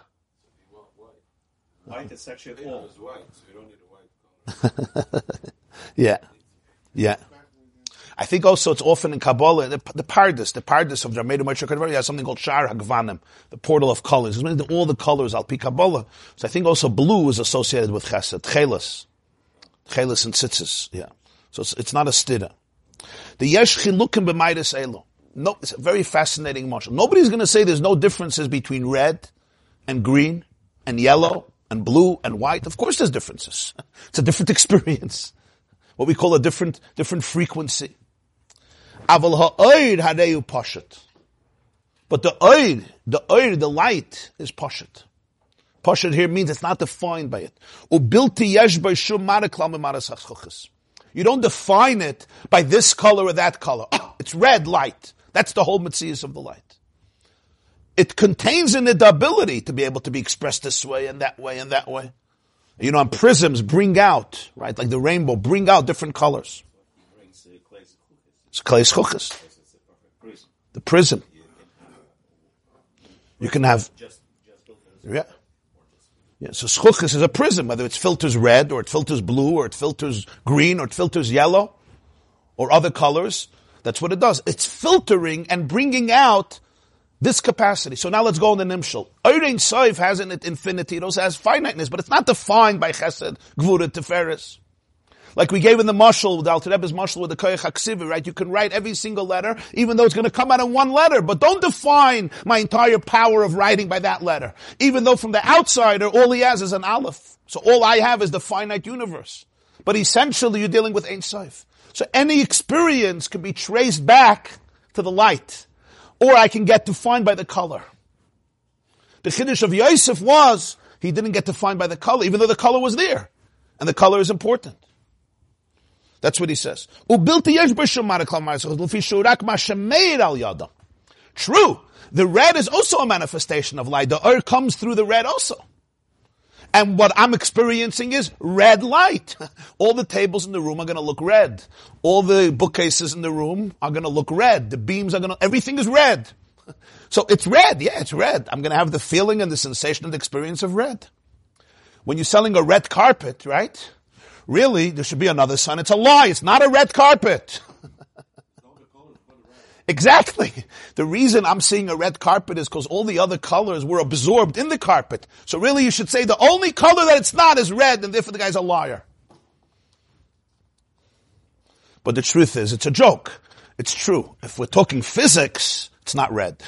White is actually all. White, so you don't need a white color. Yeah. Yeah. I think also it's often in Kabbalah, the, the Pardes, the Pardes of Jarmedu Moshe Kadvari has something called Shar HaGvanim, the portal of colors. It's meaning all the colors, Al Pi Kabbalah. So I think also blue is associated with Chesed, Chelis. Chelis and Tzitzis, yeah. So it's, it's not a stira. The Yesh Chilukim B'Maidas Elo. No, it's a very fascinating marshal. Nobody's going to say there's no differences between red and green and yellow and blue and white. Of course there's differences. It's a different experience. What we call a different, different frequency. Aval ha'oid hareu pashat. But the oid, the oid, the light is pashat. Pashat here means it's not defined by it. Ubilti yesh b'shum maraklam b'maras hachchuchas. You don't define it by this color or that color. Oh, it's red light. That's the whole metzius of the light. It contains in it the ability to be able to be expressed this way and that way and that way. You know, and prisms bring out, right, like the rainbow, bring out different colors. It's Kleis Chuchas. The prism. You can have, yeah. Yeah, so Chuchas is a prism, whether it filters red, or it filters blue, or it filters green, or it filters yellow, or other colors. That's what it does. It's filtering and bringing out this capacity. So now let's go on the Nimshal. Eirein Soif has in it infinity, it also has finiteness, but it's not defined by Chesed, Gvura, Tiferes. Like we gave in the Mashal, with the Alter Rebbe's Mashal with the Koyach HaKsivi, right? You can write every single letter, even though it's going to come out in one letter, but don't define my entire power of writing by that letter. Even though from the outsider, all he has is an Aleph. So all I have is the finite universe. But essentially you're dealing with Ein Sof. So any experience can be traced back to the light. Or I can get defined by the color. The Chiddush of Yosef was, he didn't get defined by the color, even though the color was there. And the color is important. That's what he says. True, the red is also a manifestation of light. The Ur comes through the red also. And what I'm experiencing is red light. All the tables in the room are going to look red. All the bookcases in the room are going to look red. The beams are going to, everything is red. So it's red. Yeah, it's red. I'm going to have the feeling and the sensation and the experience of red. When you're selling a red carpet, right? Really, there should be another sign. It's a lie. It's not a red carpet. Exactly. The reason I'm seeing a red carpet is because all the other colors were absorbed in the carpet. So really you should say the only color that it's not is red, and therefore the guy's a liar. But the truth is, it's a joke. It's true. If we're talking physics, it's not red.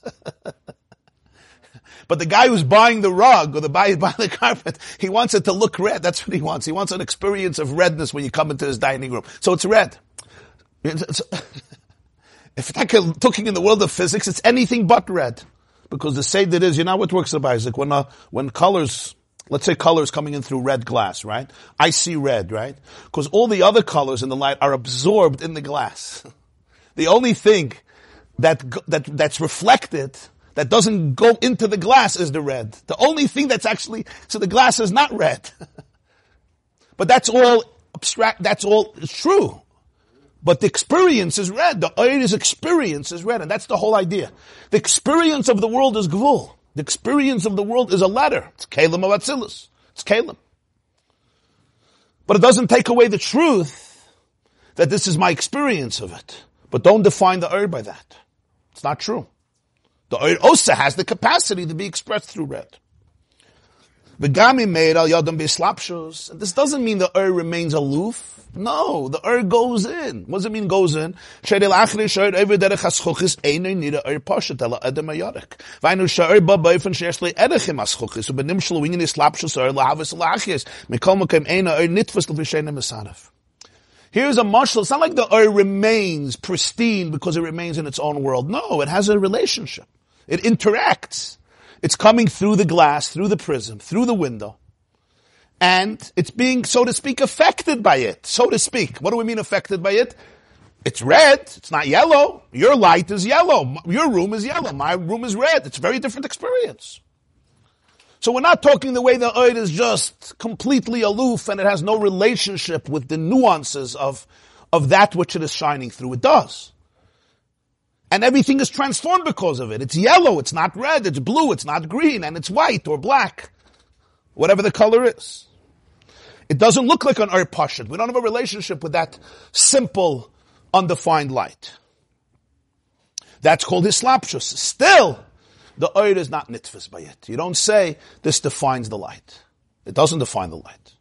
But the guy who's buying the rug or the guy who's buying the carpet, he wants it to look red. That's what he wants. He wants an experience of redness when you come into his dining room. So it's red. It's, if you're talking in the world of physics, it's anything but red. Because the Seder is, you know how it works, Rabbi Isaac, when, uh, when colors, let's say colors coming in through red glass, right? I see red, right? Because all the other colors in the light are absorbed in the glass. The only thing that, that, that's reflected, that doesn't go into the glass is the red. The only thing that's actually, so the glass is not red. But that's all abstract, that's all true. But the experience is red. The Eir's experience is red. And that's the whole idea. The experience of the world is Gvul. The experience of the world is a ladder. It's Kalim of Atzilus. It's Kalim. But it doesn't take away the truth that this is my experience of it. But don't define the Eir by that. It's not true. The Eir also has the capacity to be expressed through red. V'gami meir al yadam b'slapshus. And this doesn't mean the Eir remains aloof. No, the Eir goes in. What does it mean goes in? She'er l'achri she'er over derech haschuchis eino nida Eir poshet ela adam ayarek. V'ainu she'er ba b'ofen she'er shlei erechim haschuchis u'benim shlo winyin islapshus Eir l'havis l'achis mikol mekem eino Eir nitfus l'vishenim esaref. Here's a mashal. It's not like the Eir remains pristine because it remains in its own world. No, it has a relationship. It interacts. It's coming through the glass, through the prism, through the window. And it's being, so to speak, affected by it. So to speak. What do we mean affected by it? It's red. It's not yellow. Your light is yellow. Your room is yellow. My room is red. It's a very different experience. So we're not talking the way the Eir is just completely aloof and it has no relationship with the nuances of, of that which it is shining through. It does. And everything is transformed because of it. It's yellow, it's not red, it's blue, it's not green, and it's white or black. Whatever the color is. It doesn't look like an Eir Pashut. We don't have a relationship with that simple, undefined light. That's called Hislapshus. Still, the Eir is not nitfus by it. You don't say, this defines the light. It doesn't define the light.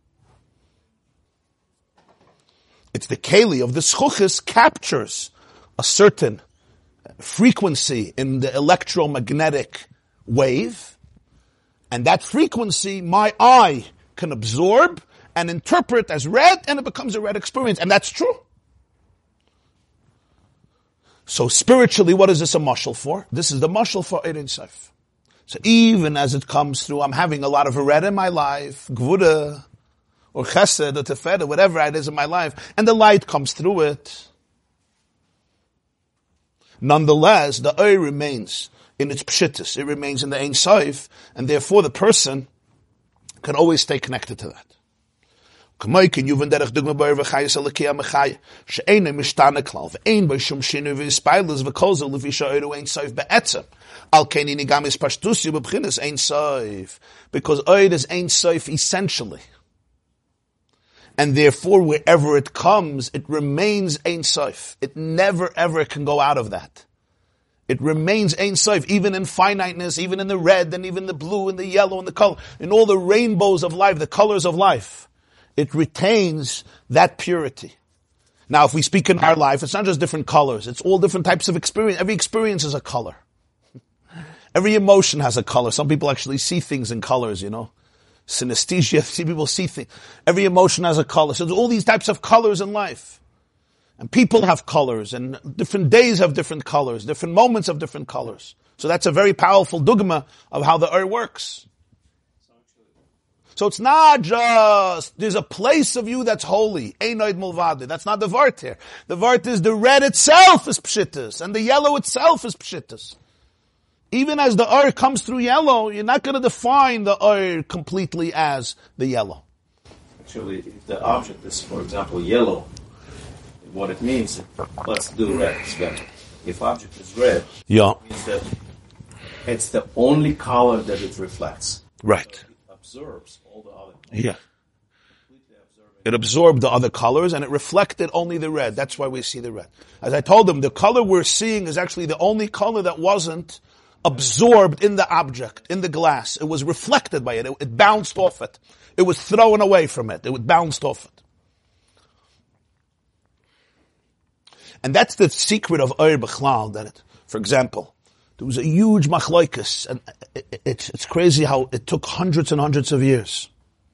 It's the Keli of the Schuchis captures a certain frequency in the electromagnetic wave, and that frequency my eye can absorb and interpret as red, and it becomes a red experience, and that's true. So spiritually, what is this a mashal for? This is the mashal for Eir Ein Sof. So even as it comes through, I'm having a lot of red in my life, gvura, or chesed, or teferet, whatever it is in my life, and the light comes through it. Nonetheless, the Eir remains in its pshittus. It remains in the Ein Sof, and therefore the person can always stay connected to that. Because Eir is Ein Sof essentially. And therefore, wherever it comes, it remains Ein Sof. It never ever can go out of that. It remains Ein Sof, even in finiteness, even in the red, and even the blue, and the yellow, and the color, in all the rainbows of life, the colors of life. It retains that purity. Now, if we speak in our life, it's not just different colors. It's all different types of experience. Every experience is a color. Every emotion has a color. Some people actually see things in colors, you know. Synesthesia, see people see things. Every emotion has a color. So there's all these types of colors in life. And people have colors, and different days have different colors, different moments have different colors. So that's a very powerful dogma of how the Eir works. So it's not just, there's a place of you that's holy. Einoid mulvade. That's not the vart here. The vart is the red itself is pshittus, and the yellow itself is pshittus. Even as the Or comes through yellow, you're not going to define the Or completely as the yellow. Actually, if the object is, for example, yellow, what it means, let's do red instead. If object is red, Yeah. it means that it's the only color that it reflects. Right. So it absorbs all the other colors. Yeah. Completely absorbing. It absorbed the other colors and it reflected only the red. That's why we see the red. As I told them, the color we're seeing is actually the only color that wasn't absorbed in the object, in the glass. It was reflected by it. It, it bounced off it. It was thrown away from it. It bounced off it. And that's the secret of Or B'chlal, that it, for example, there was a huge machloikus, and it, it, it's, it's crazy how it took hundreds and hundreds of years.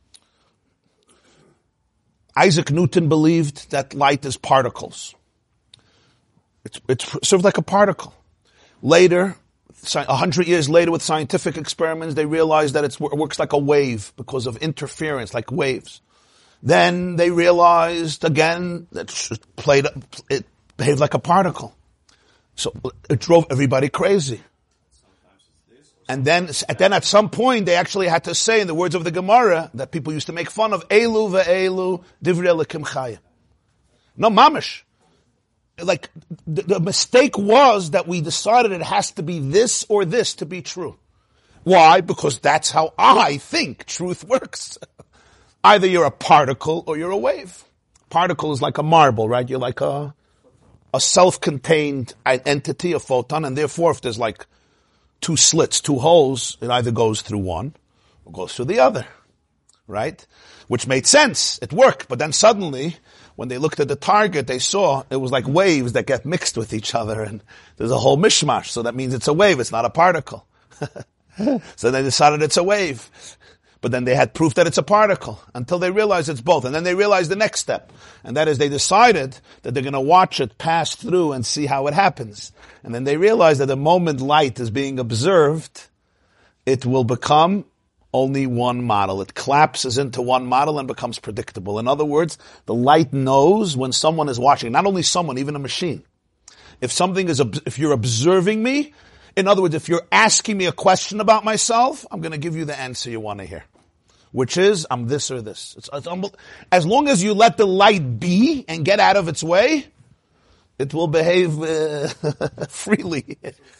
Isaac Newton believed that light is particles. It's, it's sort of like a particle. Later, a hundred years later with scientific experiments, they realized that it's, it works like a wave because of interference, like waves. Then they realized again that it played, it behaved like a particle. So it drove everybody crazy. And then, and then at some point, they actually had to say, in the words of the Gemara, that people used to make fun of, Elu ve'elu divrei Elokim chaya. No, mamish. Like, the, the mistake was that we decided it has to be this or this to be true. Why? Because that's how I think truth works. Either you're a particle or you're a wave. Particle is like a marble, right? You're like a, a self-contained entity, a photon, and therefore if there's like two slits, two holes, it either goes through one or goes through the other, right? Which made sense. It worked. But then suddenly, when they looked at the target, they saw it was like waves that get mixed with each other, and there's a whole mishmash. So that means it's a wave, it's not a particle. So they decided it's a wave. But then they had proof that it's a particle, until they realized it's both. And then they realized the next step. And that is they decided that they're going to watch it pass through and see how it happens. And then they realized that the moment light is being observed, it will become only one model. It collapses into one model and becomes predictable. In other words, the light knows when someone is watching. Not only someone, even a machine. If something is, if you're observing me, in other words, if you're asking me a question about myself, I'm going to give you the answer you want to hear. Which is, I'm this or this. It's, it's unbel- as long as you let the light be and get out of its way, it will behave uh, freely.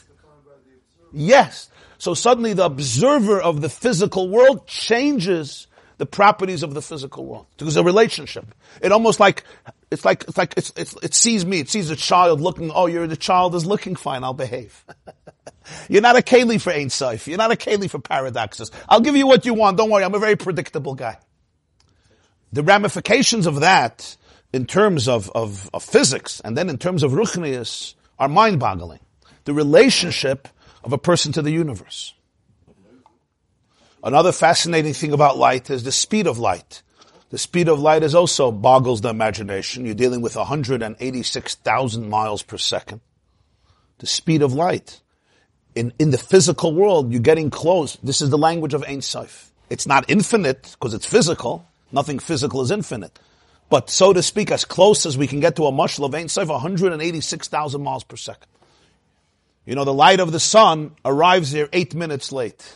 Yes. So suddenly the observer of the physical world changes the properties of the physical world. There's a relationship. It almost like, it's like, it's like, it's, it's, it sees me, it sees a child looking, oh, you're, the child is looking fine, I'll behave. You're not a keli for Ein Sof. You're not a keli for paradoxes. I'll give you what you want. Don't worry, I'm a very predictable guy. The ramifications of that, in terms of, of, of physics, and then in terms of ruchnius, are mind-boggling. The relationship of a person to the universe. Another fascinating thing about light is the speed of light. The speed of light is also boggles the imagination. You're dealing with one hundred eighty-six thousand miles per second. The speed of light. In, in the physical world, you're getting close. This is the language of Ein Sof. It's not infinite, because it's physical. Nothing physical is infinite. But, so to speak, as close as we can get to a mashal of Ein Sof, one hundred eighty-six thousand miles per second. You know, the light of the sun arrives here eight minutes late.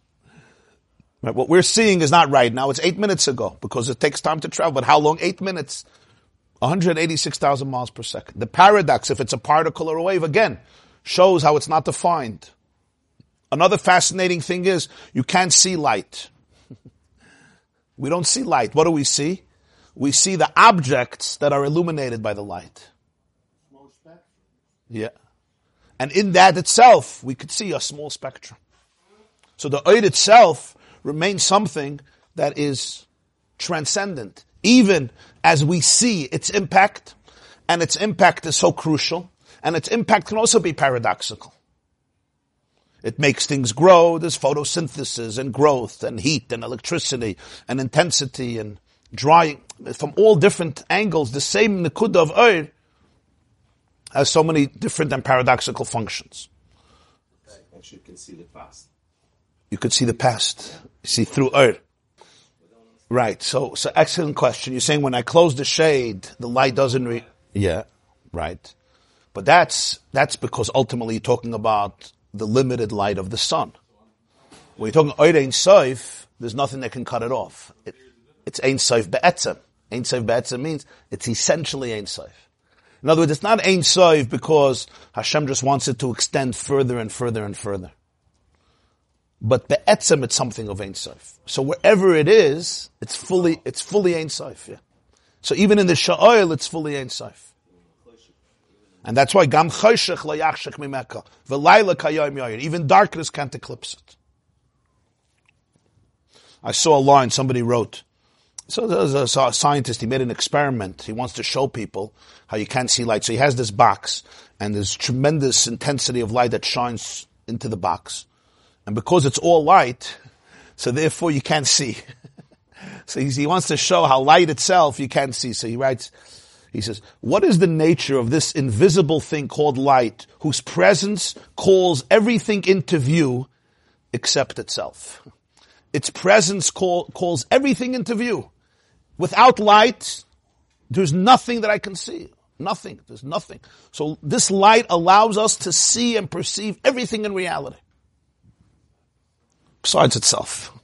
Right? What we're seeing is not right now. It's eight minutes ago, because it takes time to travel. But how long? Eight minutes. one hundred eighty-six thousand miles per second. The paradox, if it's a particle or a wave, again, shows how it's not defined. Another fascinating thing is, you can't see light. We don't see light. What do we see? We see the objects that are illuminated by the light. Yeah. And in that itself, we could see a small spectrum. So the Eid itself remains something that is transcendent, even as we see its impact, and its impact is so crucial. And its impact can also be paradoxical. It makes things grow. There's photosynthesis and growth and heat and electricity and intensity and drying. From all different angles, the same Nekuda of Or has so many different and paradoxical functions. Actually, you can see the past. You could see the past. You see through Or. Right. So, so excellent question. You're saying when I close the shade, the light doesn't re- Yeah. Right. But that's, that's because ultimately you're talking about the limited light of the sun. When you're talking Oid Ein Sof, there's nothing that can cut it off. It, it's Ein Sof Be'etzem. Ein Sof Be'etzem means it's essentially Ein Sof. In other words, it's not Ein Sof because Hashem just wants it to extend further and further and further. But Be'etzem, it's something of Ein Sof. So wherever it is, it's fully, it's fully Ein Sof, yeah. So even in the Sha'oil, it's fully Ein Sof. And that's why Gam Choshech Lo Yachshech Mimeka V'Layla Kayom Yoyin. Even darkness can't eclipse it. I saw a line somebody wrote. So there's a scientist, he made an experiment. He wants to show people how you can't see light. So he has this box, and there's tremendous intensity of light that shines into the box. And because it's all light, so therefore you can't see. So he's, he wants to show how light itself you can't see. So he writes, he says, what is the nature of this invisible thing called light, whose presence calls everything into view except itself? Its presence call, calls everything into view. Without light, there's nothing that I can see. Nothing. There's nothing. So this light allows us to see and perceive everything in reality. Besides itself.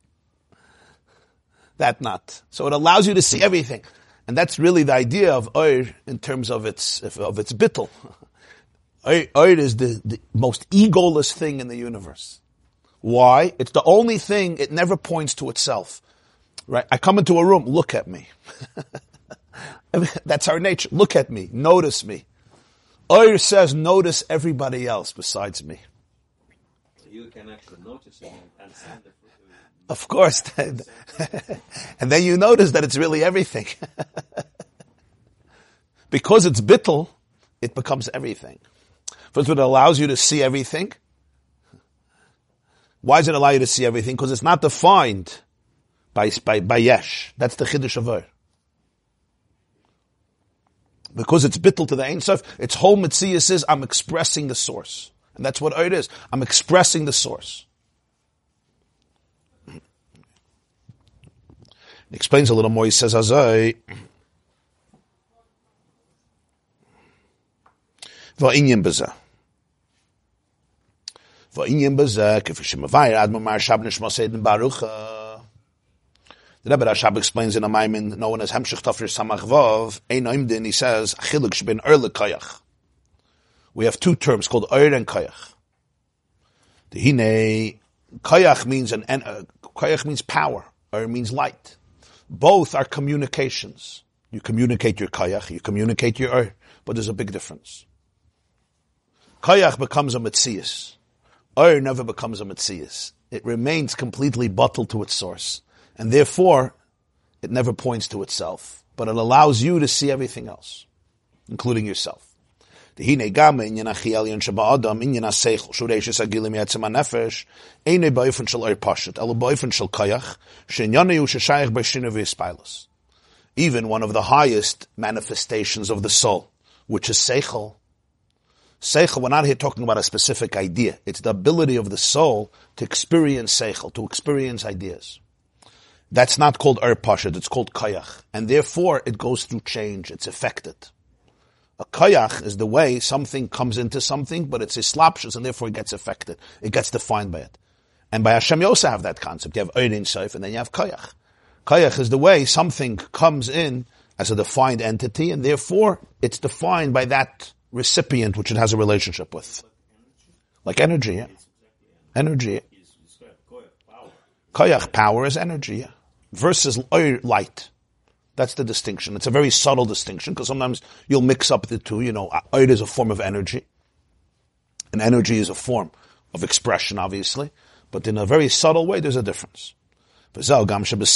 That not. So it allows you to see everything. And that's really the idea of Oir in terms of its, of its bittul. Oir, Oir is the, the most egoless thing in the universe. Why? It's the only thing, it never points to itself. Right? I come into a room, look at me. That's our nature. Look at me. Notice me. Oir says, notice everybody else besides me. So you can actually notice it and send it. Of course. And then you notice that it's really everything. Because it's bittul, it becomes everything. First, it allows you to see everything. Why does it allow you to see everything? Because it's not defined by, by, by yesh. That's the chiddush of Oir. Because it's bittul to the Ein Sof, its whole mitzvah is, I'm expressing the source. And that's what Oir is. I'm expressing the source. He explains a little more. He says, Azai, Va'inyan b'zeh. Va'inyan b'zeh, k'fi shemavayir, ad mamar shab nishma seidin baruch. The Rebbe Rashab explains in a maimin known as Hemshech Tafir Samach Vav, Ein Oimdin, he says, Achiluk shebin Oir leKayach. We have two terms called Oir and Kayach. The Hine, Kayach means an, uh, Kayach means power. Oir means light. Both are communications. You communicate your Kayach, you communicate your Oir, but there's a big difference. Kayach becomes a Metzias. Oir never becomes a Metzias. It remains completely bottled to its source. And therefore, it never points to itself. But it allows you to see everything else, including yourself. Dehine game inyan achiel sheba adam inyan aseichel shureish agilim yatzem hanefesh eine ba'ofen shel Oir pashat elo ba'ofen shel Kayach shenyane hu sheshayach b'shinu v'yispailos. Even one of the highest manifestations of the soul, which is seichel. Seichel, we're not here talking about a specific idea. It's the ability of the soul to experience seichel, to experience ideas. That's not called Oir pashat, it's called Kayach. And therefore, it goes through change, it's affected. A Kayach is the way something comes into something, but it's islapshus, and therefore it gets affected. It gets defined by it. And by Hashem, you also have that concept. You have Oir Ein Sof, and then you have Kayach. Kayach is the way something comes in as a defined entity, and therefore it's defined by that recipient which it has a relationship with. Like energy, yeah. Energy. Kayach, power is energy, yeah. Versus Oir, light. That's the distinction. It's a very subtle distinction, because sometimes you'll mix up the two. You know, Oir is a form of energy. And energy is a form of expression, obviously. But in a very subtle way, there's a difference. That's why in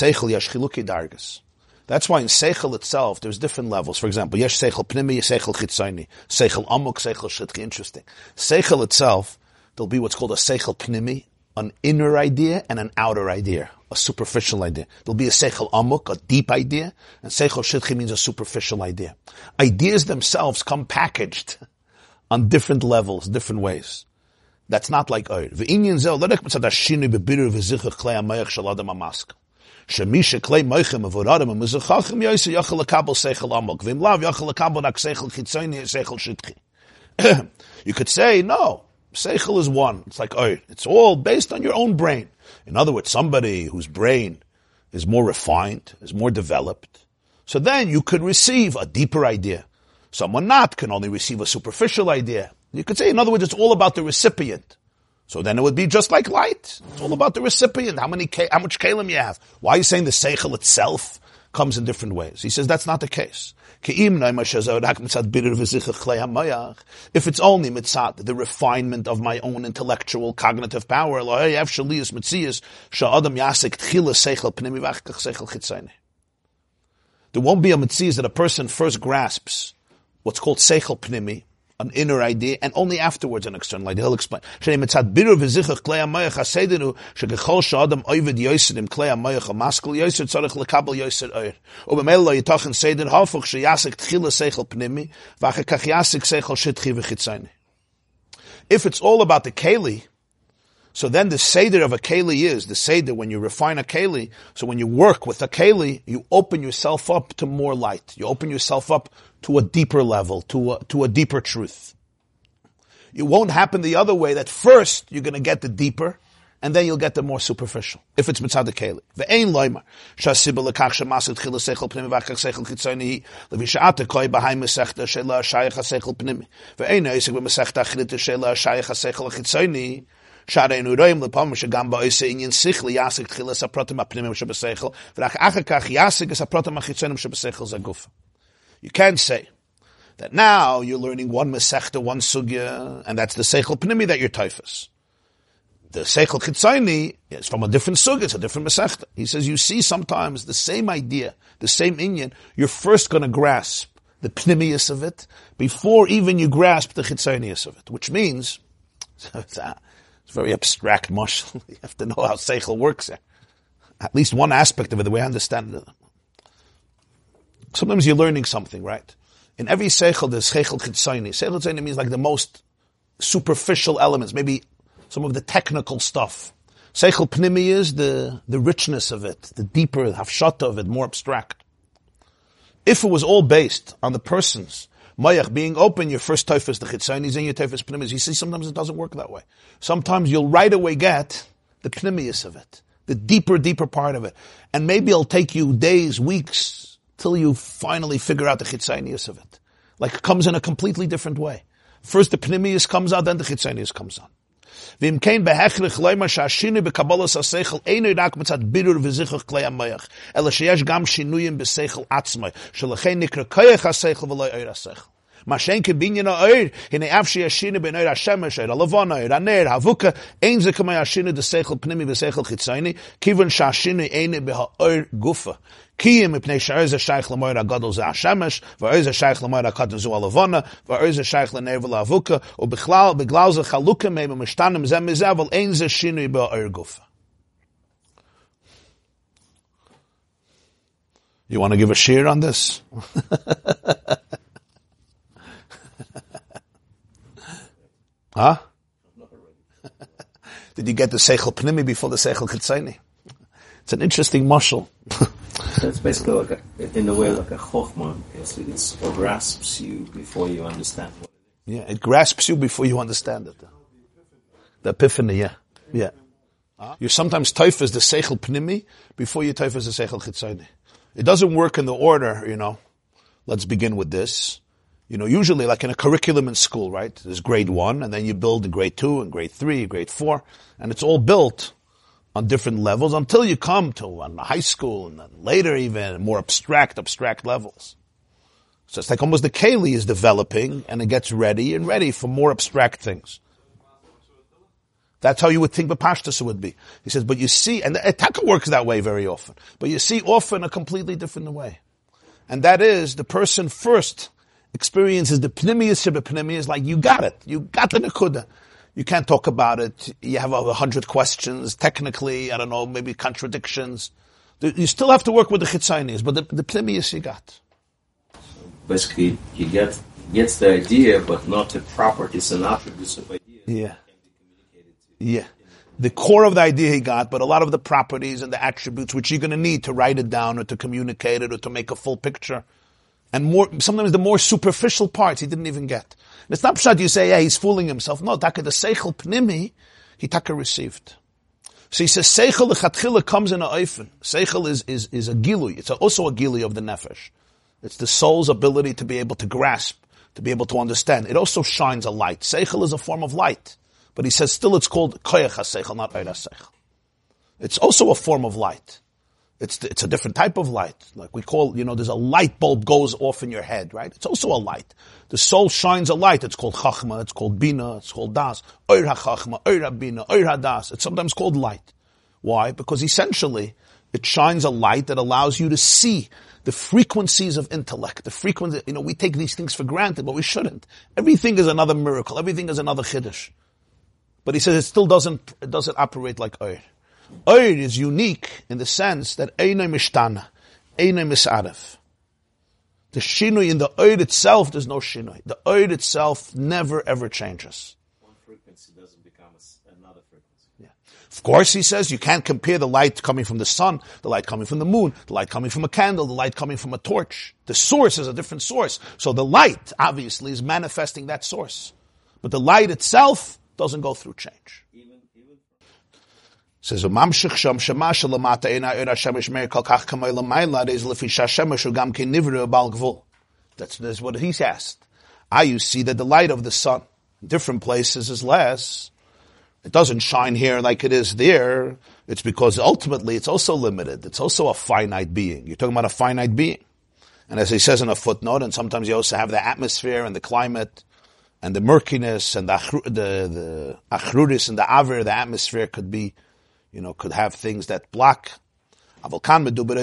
Seichel itself, there's different levels. For example, Yesh Seichel Pnimi, Seichel Chitzayni, Seichel Amuk, Seichel Shitki. Interesting. Seichel itself, there'll be what's called a Seichel Pnimi, an inner idea and an outer idea, a superficial idea. There'll be a Seichel Amuk, a deep idea, and Seichel Shitki means a superficial idea. Ideas themselves come packaged on different levels, different ways. That's not like Oir. V'inyan zeh lo rak mitzad hashinu bebiru v'zichur klei hamayach shel adam hamaskal. Shemisha klei moichem avoradim ha'mezachachim yoyse yachal lekabel Seichel Amuk. V'im lav yachal lekabel rak Seichel Chitzayni Seichel Shitki. You could say, no, Seichel is one. It's like, oh, it's all based on your own brain. In other words, somebody whose brain is more refined, is more developed. So then you could receive a deeper idea. Someone not can only receive a superficial idea. You could say, in other words, it's all about the recipient. So then it would be just like light. It's all about the recipient. How many, how much kalim you have. Why are you saying the seichel itself comes in different ways? He says that's not the case. If it's only mitzad, the refinement of my own intellectual, cognitive power, there won't be a mitzvah that a person first grasps what's called seichel pnimi, an inner idea, and only afterwards an external idea. He'll explain. If it's all about the keli, so then the seder of a keli is, the seder when you refine a keli, so when you work with a keli, you open yourself up to more light. You open yourself up to a deeper level, to a, to a deeper truth. It won't happen the other way, that first you're going to get the deeper, and then you'll get the more superficial. If it's mitzad the keli. Ve'ein loymar, shasibah lekach shemasik tchila seichel pnimi v'achach seichel chitzoni levishat koi b'hai mesechta sheila shayach seichel pnimi. Ve'ein oisik b'mesechta achrita sheila shayach seichel chitzoni shareinu roim lepam shegam ba'oise inyan sichli yasik tchila sapratim apnimim shebeseichel v'ach achakach yasik sapratim achitzonim shebeseichel zaguf. You can't say that now you're learning one mesechta, one sugya, and that's the seichel pnimi that you're typhus. The seichel chitzoni is from a different sugya, it's a different mesechta. He says you see sometimes the same idea, the same inyan, you're first going to grasp the pnimius of it before even you grasp the chitzonius of it, which means it's a, it's a very abstract mashal. You have to know how seichel works there. At least one aspect of it, the way I understand it. Sometimes you're learning something, right? In every seichel, there's seichel chitzoni. Seichel chitzoni means like the most superficial elements, maybe some of the technical stuff. Seichel pnimi is the, the richness of it, the deeper hafshata of it, more abstract. If it was all based on the person's mayach being open, your first typhus, the chitzonis, and your typhus pnimis, you see sometimes it doesn't work that way. Sometimes you'll right away get the pnimius of it, the deeper, deeper part of it. And maybe it'll take you days, weeks, till you finally figure out the chitzonius of it. Like it comes in a completely different way. First the pnimius comes out, then the chitzonius comes on. V'imkein behechrich loymar sha'ashinu b'kabbalas ha'seichel einu rak mitzad birur v'zichuch klei ha'mayach, ela sheyesh gam shinuyim b'seichel atzmai, shelechein nikra koyach ha'seichel v'loi oir ha'seichel. Mashen kebinyan ha'oir, hine afshi yashinu b'noir ha'shemesh, oir ha'lavon, oir ha'ner, ha'vuka, ein ze kamay yashinu de seichel pnimi v'seichel chitzoni, kivon sha'ashinu einu b'ha'oir gufa. Kiyim mipnei she'oiz ha'shaych l'moir ha'gadol ze ha'shemesh, v'oiz ha'shaych l'moir ha'katan zu ha'lavona, v'oiz ha'shaych l'ner v'la'vuka, u'bichlal b'glal ze chaluka mei b'mishtanim zeh mizeh, v'al ein ze shinui b'ha'oir gufa. You want to give a shir on this? Huh? Did you get the seichel pnimi before the seichel chitzoni? It's an interesting mashal. It's basically like a, in a way like a chokhmah. It's, it's, it grasps you before you understand what it is. Yeah, it grasps you before you understand it. The epiphany, yeah. Yeah. Huh? You sometimes typhus the seichel pnimi before you typhus the seichel chitzoni. It doesn't work in the order, you know. Let's begin with this. You know, usually like in a curriculum in school, right? There's grade one, and then you build in grade two, and grade three, grade four, and it's all built on different levels until you come to um, high school, and then later even more abstract, abstract levels. So it's like almost the keli is developing, and it gets ready and ready for more abstract things. That's how you would think B'pashtus would be. He says, but you see, and the Taka works that way very often, but you see often a completely different way. And that is, the person first experiences the pnimius of the pnimius, like you got it. You got the nekuda. You can't talk about it. You have a hundred questions. Technically, I don't know, maybe contradictions. You still have to work with the chitzonius, but the, the pnimius you got. So basically, you get gets the idea, but not the properties and attributes of ideas. Yeah. Yeah. The core of the idea he got, but a lot of the properties and the attributes which you're going to need to write it down or to communicate it or to make a full picture, And more, sometimes the more superficial parts he didn't even get. And it's not pshat you say, yeah, he's fooling himself. No, taka the seichel pnimi, he taka received. So he says, seichel lechatchila comes in a oifen. Seichel is, is, is a gilui. It's a, also a gilui of the nefesh. It's the soul's ability to be able to grasp, to be able to understand. It also shines a light. Seichel is a form of light. But he says still it's called koyach ha-seichel, not oir ha-seichel. It's also a form of light. It's, it's a different type of light. Like we call, you know, there's a light bulb goes off in your head, right? It's also a light. The soul shines a light. It's called chachma, it's called bina, it's called das. Oir ha-chachma, oir ha-bina, oir ha-das. It's sometimes called light. Why? Because essentially, it shines a light that allows you to see the frequencies of intellect. The frequency, you know, we take these things for granted, but we shouldn't. Everything is another miracle. Everything is another chiddush. But he says it still doesn't, it doesn't operate like oir. Oir is unique in the sense that Einay Mishtana, Einay Misaref. The shinui in the oir itself, there's no shinui. The oir itself never ever changes. One frequency doesn't become a, another frequency. Yeah. Of course, he says you can't compare the light coming from the sun, the light coming from the moon, the light coming from a candle, the light coming from a torch. The source is a different source. So the light, obviously, is manifesting that source. But the light itself doesn't go through change. Says umamshich sham shamash lamata ina ira shemesh meir kol kach kamay lamayla is lefi shashemesh ugam ki nivru bal gvul. That's that's what he's asked. Ah, you see that the light of the sun in different places is less. It doesn't shine here like it is there. It's because ultimately it's also limited. It's also a finite being. You're talking about a finite being. And as he says in a footnote, and sometimes you also have the atmosphere and the climate and the murkiness and the the, the achruris and the aver, the atmosphere could be, you know, could have things that block. But here we're talking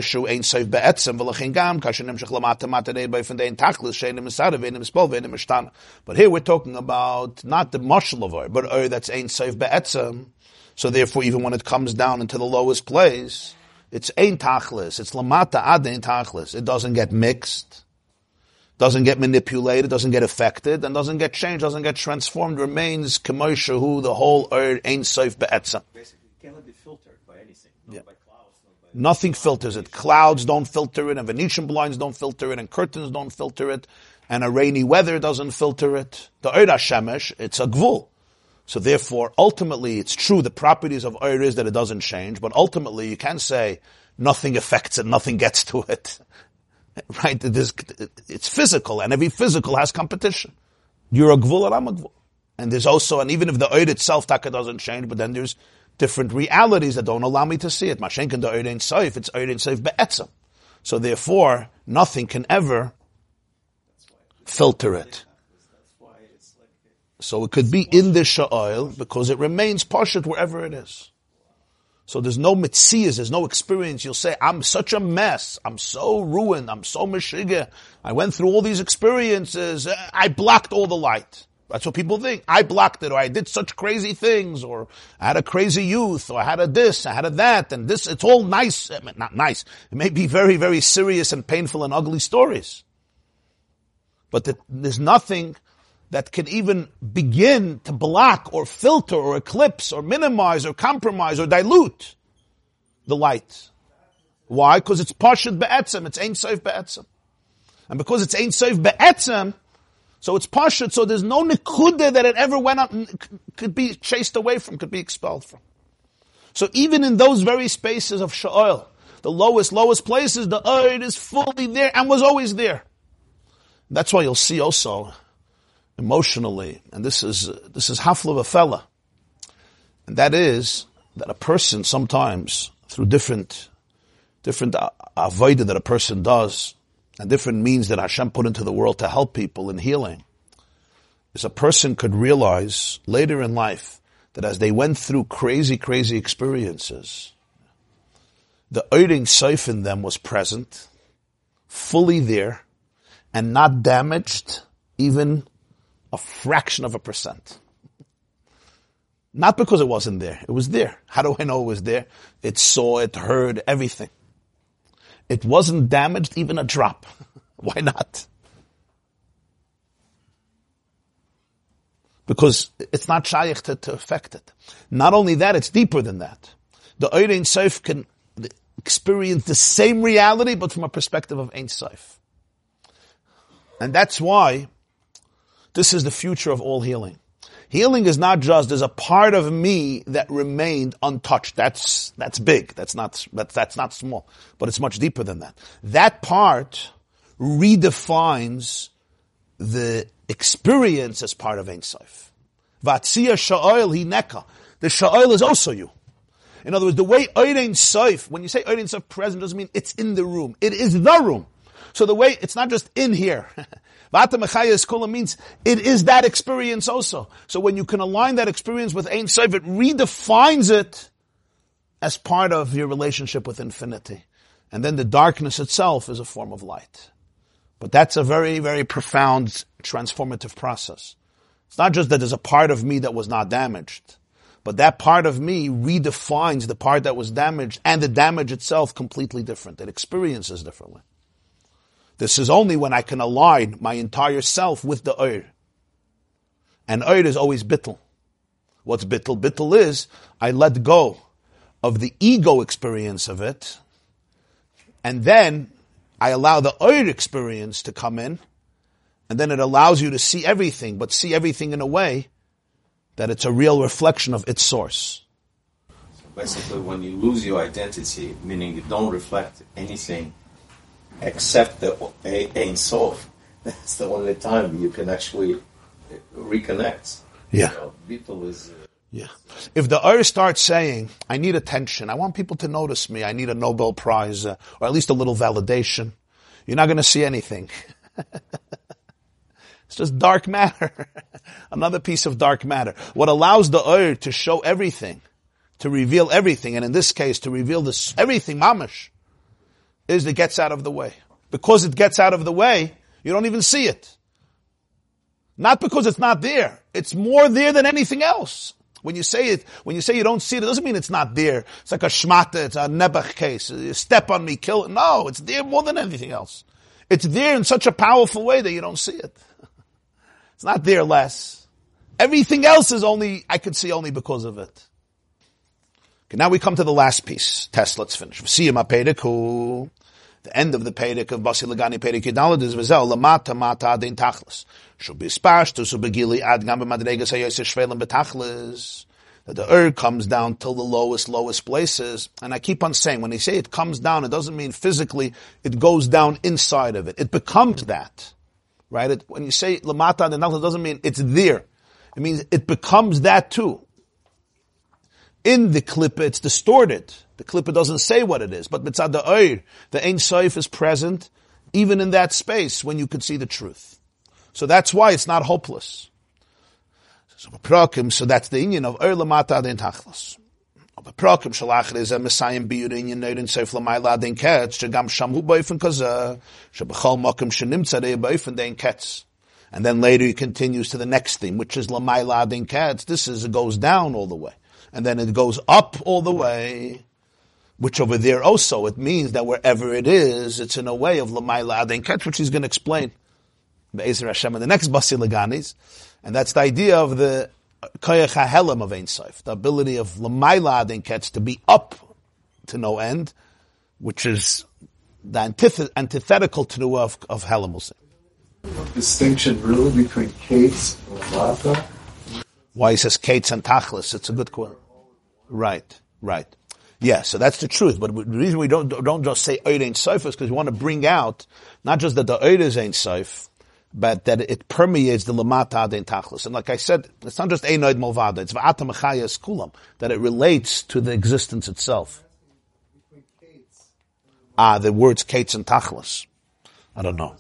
about not the mashal of oir, but oir that's ein soif be'etzem. So therefore, even when it comes down into the lowest place, it's ein tachlis. It's lamata ad ein tachlis. It doesn't get mixed, doesn't get manipulated, doesn't get affected, and doesn't get changed, doesn't get transformed. Remains k'moshehu, the whole oir ein soif be'etzem. Basically, it cannot be filtered by anything. Yeah. By clouds, not by Nothing filters it. Clouds don't filter it, and Venetian blinds don't filter it, and curtains don't filter it, and a rainy weather doesn't filter it. The Oir HaShemesh, it's a gvul. So therefore, ultimately, it's true the properties of Oir is that it doesn't change, but ultimately you can't say nothing affects it, nothing gets to it. Right? It is, it's physical, and every physical has competition. You're a gvul and I'm a gvul. And there's also, and even if the Oir itself, taka doesn't change, but then there's different realities that don't allow me to see it. Mashenken the Oir Ein Sof, it's Oir Ein Sof be'etzem. So therefore, nothing can ever filter it. So it could be in the sha'oil because it remains pashut wherever it is. So there's no mitzias, there's no experience. You'll say, I'm such a mess, I'm so ruined, I'm so meshigah, I went through all these experiences, I blocked all the light. That's what people think. I blocked it, or I did such crazy things, or I had a crazy youth, or I had a this, I had a that, and this, it's all nice, I mean, not nice. It may be very, very serious and painful and ugly stories. But the, there's nothing that can even begin to block or filter or eclipse or minimize or compromise or dilute the light. Why? Because it's pashut be'etzem, it's ein sof be'etzem. And because it's ein sof be'etzem, so it's pashut, so there's no nekudah that it ever went up, could be chased away from, could be expelled from. So even in those very spaces of sha'oil, the lowest, lowest places, the oir is fully there and was always there. That's why you'll see also, emotionally, and this is, this is hafla of a fella, and that is that a person sometimes, through different, different avodah that a person does, and different means that Hashem put into the world to help people in healing, is a person could realize later in life that as they went through crazy, crazy experiences, the Oir Ein Sof in them was present, fully there, and not damaged even a fraction of a percent. Not because it wasn't there. It was there. How do I know it was there? It saw, it heard, everything. It wasn't damaged even a drop. Why not? Because it's not shaykh to, to affect it. Not only that, it's deeper than that. The Oir Ein Sof can experience the same reality, but from a perspective of Ein Sof. And that's why this is the future of all healing. Healing is not just, there's a part of me that remained untouched. That's, that's big. That's not, that's, that's not small. But it's much deeper than that. That part redefines the experience as part of Ein Sof. Vatzia sha'oil hi neka. The sha'oil is also you. In other words, the way Ein Sof, when you say Ein Sof present, doesn't mean it's in the room. It is the room. So the way, it's not just in here. Vata Mechayas Kula means it is that experience also. So when you can align that experience with Ein Sof, it redefines it as part of your relationship with infinity. And then the darkness itself is a form of light. But that's a very, very profound transformative process. It's not just that there's a part of me that was not damaged, but that part of me redefines the part that was damaged, and the damage itself completely different. It experiences differently. This is only when I can align my entire self with the Oir. And Oir is always bittul. What's bittul? Bittul is, I let go of the ego experience of it, and then I allow the Oir experience to come in, and then it allows you to see everything, but see everything in a way that it's a real reflection of its source. So basically, when you lose your identity, meaning you don't reflect anything except the Ein Sof, that's the only time you can actually reconnect. Yeah. You know, Beetle is... Uh, Yeah. If the Oir starts saying, I need attention, I want people to notice me, I need a Nobel Prize, uh, or at least a little validation, you're not going to see anything. It's just dark matter. Another piece of dark matter. What allows the Oir to show everything, to reveal everything, and in this case, to reveal this everything, mamash, is it gets out of the way. Because it gets out of the way, you don't even see it. Not because it's not there. It's more there than anything else. When you say it, when you say you don't see it, it doesn't mean it's not there. It's like a shmata, it's a nebuch case. You step on me, kill it. No, it's there more than anything else. It's there in such a powerful way that you don't see it. It's not there less. Everything else is only, I could see only because of it. Okay, now we come to the last piece. Test, let's finish. The end of the Pedic of Basi Lagani Pedic Yidalad is Vizel, Lamata Mata Adin Tachlis. Should be spashed to Subagili Ad Gamba Madregas Hayos Shvelim Betachlis. That the Ur comes down till the lowest, lowest places. And I keep on saying, when they say it comes down, it doesn't mean physically, it goes down inside of it. It becomes that. Right? It, when you say Lamata Adin Tachlis, it doesn't mean it's there. It means it becomes that too. In the klippa, it's distorted. The klippa doesn't say what it is. But mitzad the Oir, the Ein Sof is present, even in that space, when you could see the truth. So that's why it's not hopeless. So that's the inyan of Oir Lamata Adin Tachlis. Prokim Shalachar is a Messiah Biyur inyan Ein Sof Lamayla Adin Ketz, Shagam Shamhu Boifen Kaza, Shabachal Mokim Shanimtza Rei Boifen Dein Ketz. And then later he continues to the next theme, which is Lamayla Adin Ketz. This is, it goes down all the way. And then it goes up all the way, which over there also, it means that wherever it is, it's in a way of Lamayla Adin Ketz, which he's going to explain Be'ezer Hashem in the next Basi Laganis. And that's the idea of the Koyach HaHelam of Ein Sof, the ability of Lamayla Adin Ketz to be up to no end, which is the antith- antithetical to the of, of Helam. Distinction really between Kates and Lamata? Why he says Kates and Tachlis, it's a good question. Right, right. Yeah, so that's the truth. But the reason we don't don't just say Oir Ein Sof is because we want to bring out not just that the Oir is Ein Sof, but that it permeates the Lamata Adin Tachlis. And like I said, it's not just Ein Oid Molvada, it's Va'ata Mechayas Kulam, that it relates to the existence itself. Ah, the words Kates and Tachlis. I don't know.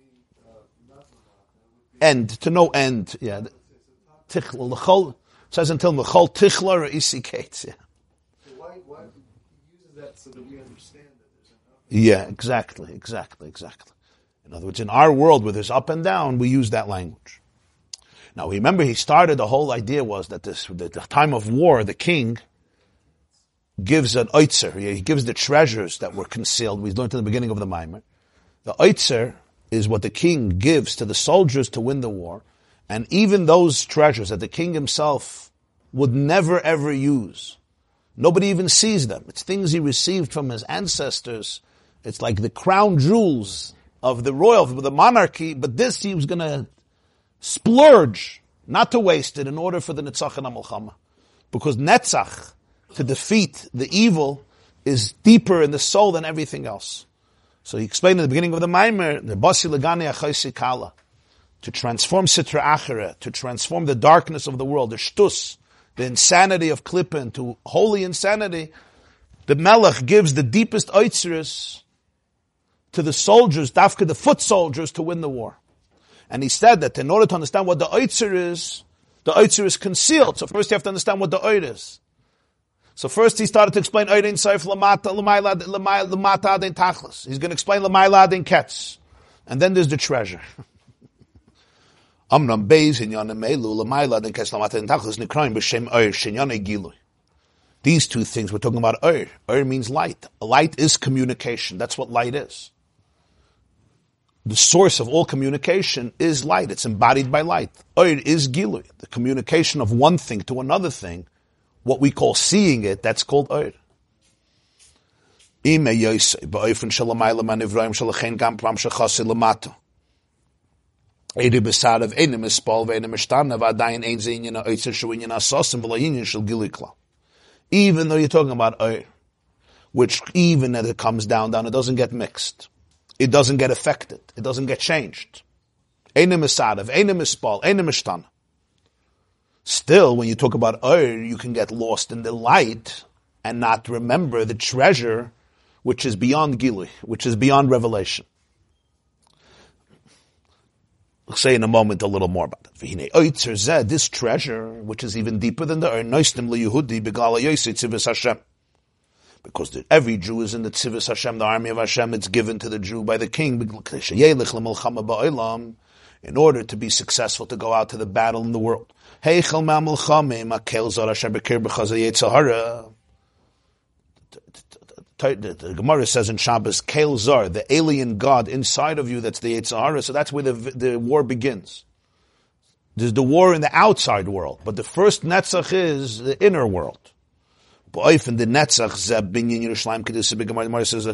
End, to no end, yeah. Tichl, l'chol, says until l'chol tichla or isi kates, yeah. So why, why he uses that so that we understand that there's an up? Yeah, exactly, exactly, exactly. In other words, in our world where there's up and down, we use that language. Now remember, he started, the whole idea was that this, the, the time of war, the king gives an oitzer, he gives the treasures that were concealed. We learned in the beginning of the Maimer. The oitzer is what the king gives to the soldiers to win the war. And even those treasures that the king himself would never ever use, nobody even sees them. It's things he received from his ancestors. It's like the crown jewels of the royal, of the monarchy, but this he was going to splurge, not to waste it, in order for the Netzach and Amilchama. Because Netzach, to defeat the evil, is deeper in the soul than everything else. So he explained in the beginning of the Maimer, the Basi Lagani Achaisi Kala, to transform Sitra Achera, to transform the darkness of the world, the Shtus, the insanity of Klippa into holy insanity. The Melech gives the deepest oitzeres to the soldiers, dafka the foot soldiers, to win the war. And he said that in order to understand what the oitzer is, the oitzer is concealed. So first you have to understand what the oit is. So first he started to explain oit in Seif Lamata, Lamata Adin Tachlis. He's going to explain Lamaila Adin Ketz. And then there's the treasure. Amram Beis in Yana Meilu, Lamaila Adin Ketz, Lamata Adin Tachlis, Nikraim B'Shem Oir, Shenyane Gilui. These two things, we're talking about Oir. Oir means light. Light is communication. That's what light is. The source of all communication is light. It's embodied by light. Oir is Gilui, the communication of one thing to another thing. What we call seeing it, that's called Oir. Ime Yosei, ba'ofen shalamayla manivraim shalachin gam plam shachasi lamata. Eidi besarav enim espal ve'enim eshtana v'adayin ein ze'inyin ha'oitzer shu'inyin ha'sosim v'la'inyin shal Gilui klal. Even though you're talking about Oir, which even as it comes down, down, it doesn't get mixed. It doesn't get affected. It doesn't get changed. Einem esadav, einem espal, einem eshtana. Still, when you talk about Oir, you can get lost in the light and not remember the treasure which is beyond Gilui, which is beyond revelation. We'll say in a moment a little more about it. This treasure, which is even deeper than the Oir, noistim liyehudi begala yosei tzivus Hashem. Because the, every Jew is in the tzivus Hashem, the army of Hashem. It's given to the Jew by the king in order to be successful, to go out to the battle in the world. The Gemara says in Shabbos, Kel Zar, the alien god inside of you, that's the Yetzer Hara. So that's where the, the war begins. There's the war in the outside world, but the first Netzach is the inner world. Ba'ofen the Netzach zeb binyan Yerushalayim kedusha. The Gemara says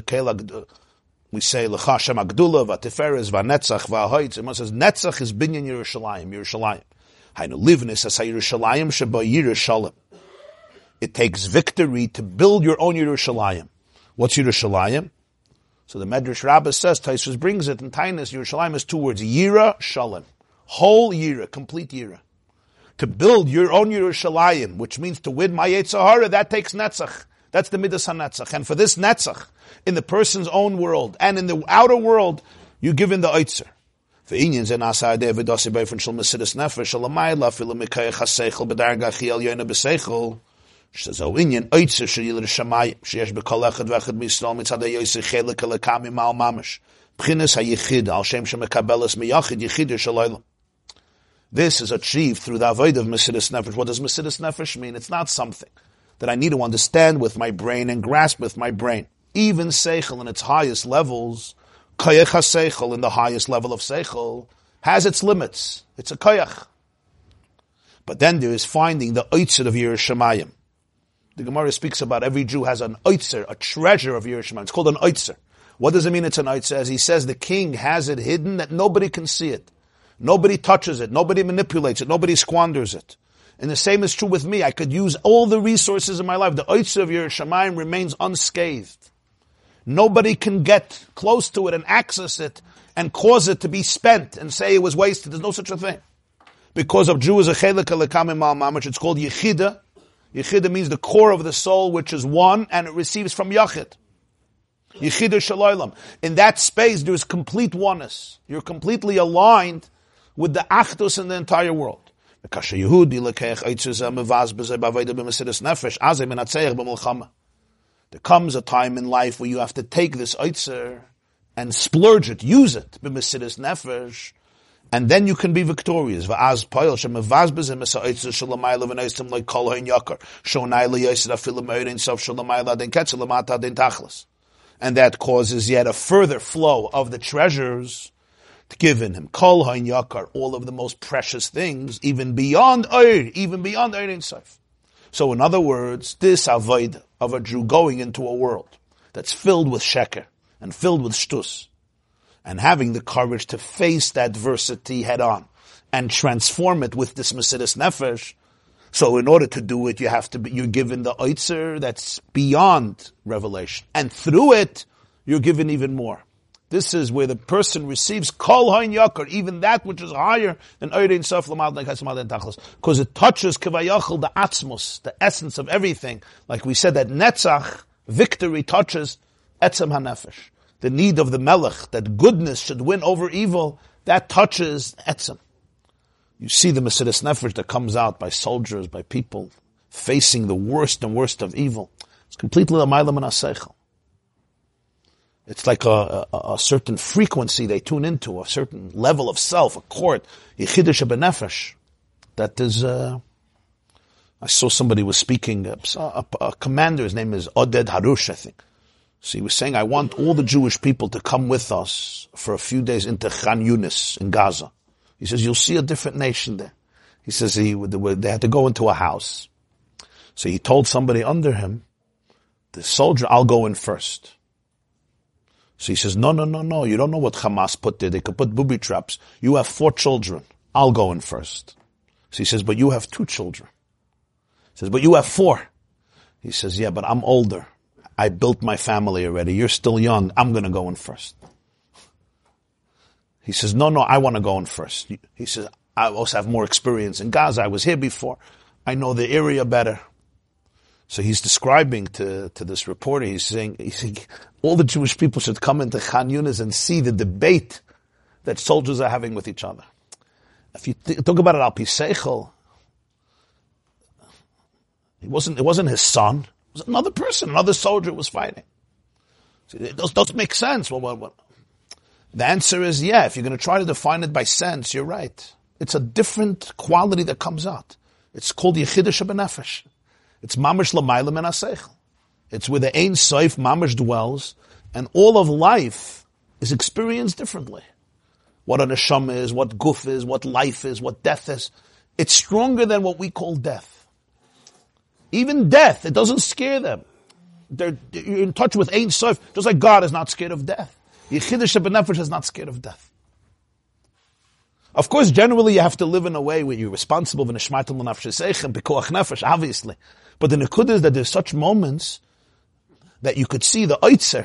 we say L'cha Hashem Agdula v'Tiferes v'Netzach v'Haitz. It says Netzach is binyan Yerushalayim, Yerushalayim. Hainu livnis as Yerushalayim sheba Yerushalayim. It takes victory to build your own Yerushalayim. What's Yerushalayim? So the Medrash Rabbah says, Taisvus brings it in Tainus, Yerushalayim is two words, Yira Shalom. Whole Yira, complete Yira. To build your own Yerushalayim, which means to win my Yetzer Hara, that takes Netzach. That's the Midas HaNetzach. And for this Netzach, in the person's own world, and in the outer world, you give in the Oitzer. For Inyan Zen Asa Adeh V'Dasi Beifon Shal Mesidus Nefesh, Shalamayla, Fila Mikayach HaSeichel, B'Darga Chiel Yoyna B'Seichel, says, "O Inyan Oitzer Sheyil Shamayim Sheyesh B'Kol Echad V'Echad Misrael Mitzad HaYosei Chelik Elekami Mal Mamish B'chinas HaYichid Al Shem Shemekabelas Miyachid Yichid Shalaylam." This is achieved through the avoid of Mesidus Nefesh. What does Mesidus Nefesh mean? It's not something that I need to understand with my brain and grasp with my brain. Even Seichel in its highest levels, Koyach HaSeichel in the highest level of Seichel, has its limits. It's a Koyach. But then there is finding the Oitzer of Yerushalayim. The Gemara speaks about every Jew has an Oitzer, a treasure of Yerushalayim. It's called an Oitzer. What does it mean it's an Oitzer? As he says, the king has it hidden that nobody can see it. Nobody touches it. Nobody manipulates it. Nobody squanders it. And the same is true with me. I could use all the resources in my life. The Oitzer of Yerushalayim remains unscathed. Nobody can get close to it and access it and cause it to be spent and say it was wasted. There's no such a thing. Because of Jew is a chelik alekam mal mamish. It's called Yechida. Yechida means the core of the soul, which is one, and it receives from Yachid. Yechida Shalaylam. In that space, there is complete oneness. You're completely aligned with the Achdus in the entire world. There comes a time in life where you have to take this Oitzer and splurge it, use it, b'mesidus nefesh, and then you can be victorious. V'az poil shemevazbez and mesaoitzer shalamayla v'noistim like kol ha'in yakar shonai liyosid afilim oirin sof shalamayla den ketzelamata den tachlis. And that causes yet a further flow of the treasures given him. Kol ha'in yakar, all of the most precious things, even beyond oir, even beyond oir in sof. So in other words, this avoid of a Jew going into a world that's filled with sheker and filled with shtus, and having the courage to face that adversity head on and transform it with this Mesiras Nefesh. So in order to do it, you have to be, you're given the Oitzer that's beyond revelation. And through it, you're given even more. This is where the person receives Kol Hain Yakar, even that which is higher than Oirein Sof Lamal Nekasmal Tachlis. Because it touches Kivayachal, the Atzmos, the essence of everything. Like we said, that Netzach, victory, touches Etzem HaNefesh. The need of the Melech, that goodness should win over evil, that touches Etzem. You see the Mesiras Nefesh that comes out by soldiers, by people facing the worst and worst of evil. It's completely l'mayla min haseichel. It's like a, a, a certain frequency they tune into, a certain level of self, a chord, yichidush benefesh. That is, uh, I saw somebody was speaking, a, a, a commander, his name is Oded Harush, I think. So he was saying, I want all the Jewish people to come with us for a few days into Khan Yunis in Gaza. He says, you'll see a different nation there. He says he they had to go into a house. So he told somebody under him, the soldier, I'll go in first. So he says, no, no, no, no, you don't know what Hamas put there. They could put booby traps. You have four children. I'll go in first. So he says, but you have two children. He says, but you have four. He says, yeah, but I'm older. I built my family already. You're still young. I'm going to go in first. He says, no, no, I want to go in first. He says, I also have more experience in Gaza. I was here before. I know the area better. So he's describing to, to this reporter, he's saying, he's saying, all the Jewish people should come into Khan Yunis and see the debate that soldiers are having with each other. If you th- talk about it al pi seichel, it wasn't, it wasn't his son. It was another person, another soldier was fighting. So it does, doesn't make sense. Well, well, well. The answer is, yeah, if you're going to try to define it by sense, you're right. It's a different quality that comes out. It's called Yechidush HaBenefesh. It's Mamash L'mayla Min HaSeichel. It's where the Ein Sof Mamash dwells, and all of life is experienced differently. What a neshama is, what guf is, what life is, what death is. It's stronger than what we call death. Even death, it doesn't scare them. They're, you're in touch with Ein Sof, just like God is not scared of death. Yechidush HaBenefesh is not scared of death. Of course, generally you have to live in a way where you're responsible for neshmatim l'nafsheseichem, b'koach nefesh, obviously. But the nekud is that there's such moments that you could see the oitzer,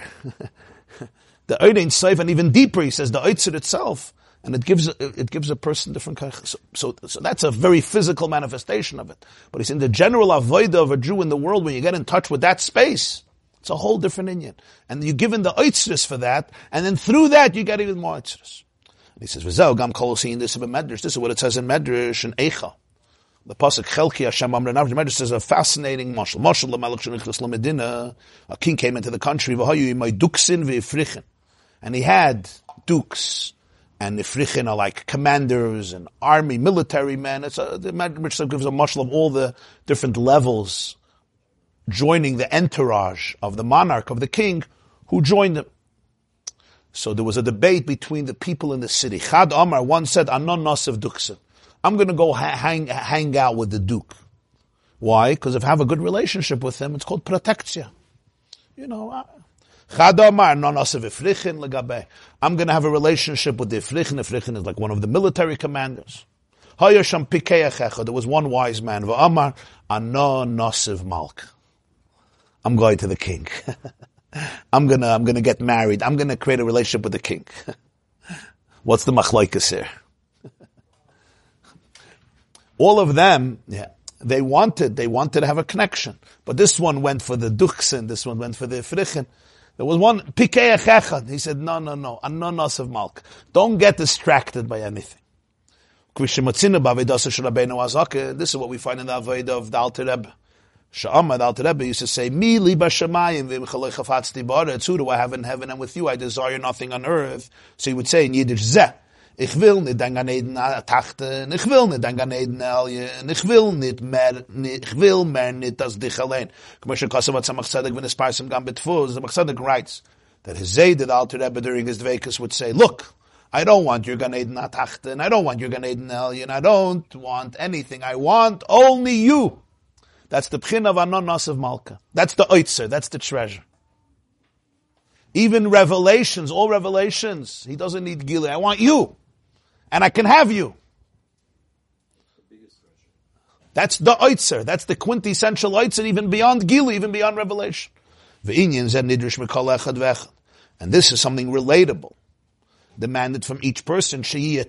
the oirein soif, and even deeper, he says, the oitzer itself, and it gives it gives a person different kind. So, so, so that's a very physical manifestation of it. But he's in the general avodah of a Jew in the world, when you get in touch with that space, it's a whole different inyan. And you're given the oitzers for that, and then through that you get even more oitzers. And he says, "V'zeh gam kol seeing this about Medrash." This is what it says in Medrash and Eicha. The pasuk Chelki Hashem Amre Navdi. Medrash says a fascinating mashal. Mashal l'melech shenichnas l'medina. A king came into the country. V'hayu imay duksin v'ifrichen, and he had dukes, and ifrichen are like commanders and army, military men. It's a, the Medrash gives a mashal of all the different levels joining the entourage of the monarch, of the king, who joined him. So there was a debate between the people in the city. Chad Amar, one said, Anon Nasev Duksen. I'm going to go ha- hang hang out with the duke. Why? Because if I have a good relationship with him, it's called protectia. You know, Chad Amar, Anon Nasev Ifrichen Legabe. I'm going to have a relationship with the Ifrichen. Ifrichen is like one of the military commanders. Hayasham Pikeyachecha. There was one wise man. V'Amar, Anon Nasev Malk. I'm going to the king. I'm gonna, I'm gonna get married. I'm gonna create a relationship with the king. What's the machlokes here? All of them, yeah, they wanted, they wanted to have a connection. But this one went for the duchsen, this one went for the frichen. There was one, pikei echechad. He said, no, no, no, anonos of malk. Don't get distracted by anything. This is what we find in the Avodah of the Alter Rebbe. Sha'amad Alter Rebbe used to say, Mi liba shamayim v'imchalei chafatzti ba'aretz. Who do I have in heaven, and with you I desire nothing on earth. So he would say in Yiddish, Zeh, ich will nicht dein Gan Eden tachten, ich will nicht dein Gan Eden elyen, ich will nicht mehr, ich will mehr nicht as dich allein. Commercial Kosovo Tzemach Tzedek v'nesparsim gam betfuz. The Tzemach Tzedek writes that his Zayd, the Alter Rebbe during his Dveikus would say, look, I don't want your Gan Eden tachten, I don't want your Gan Eden elyen, I don't want anything, I want only you. That's the pchin of Anon Nasev Malka. That's the oitzer. That's the treasure. Even revelations, all revelations, he doesn't need Gilui. I want you. And I can have you. That's the Oitzer. That's the quintessential Oitzer, even beyond Gilui, even beyond revelation. And this is something relatable, demanded from each person,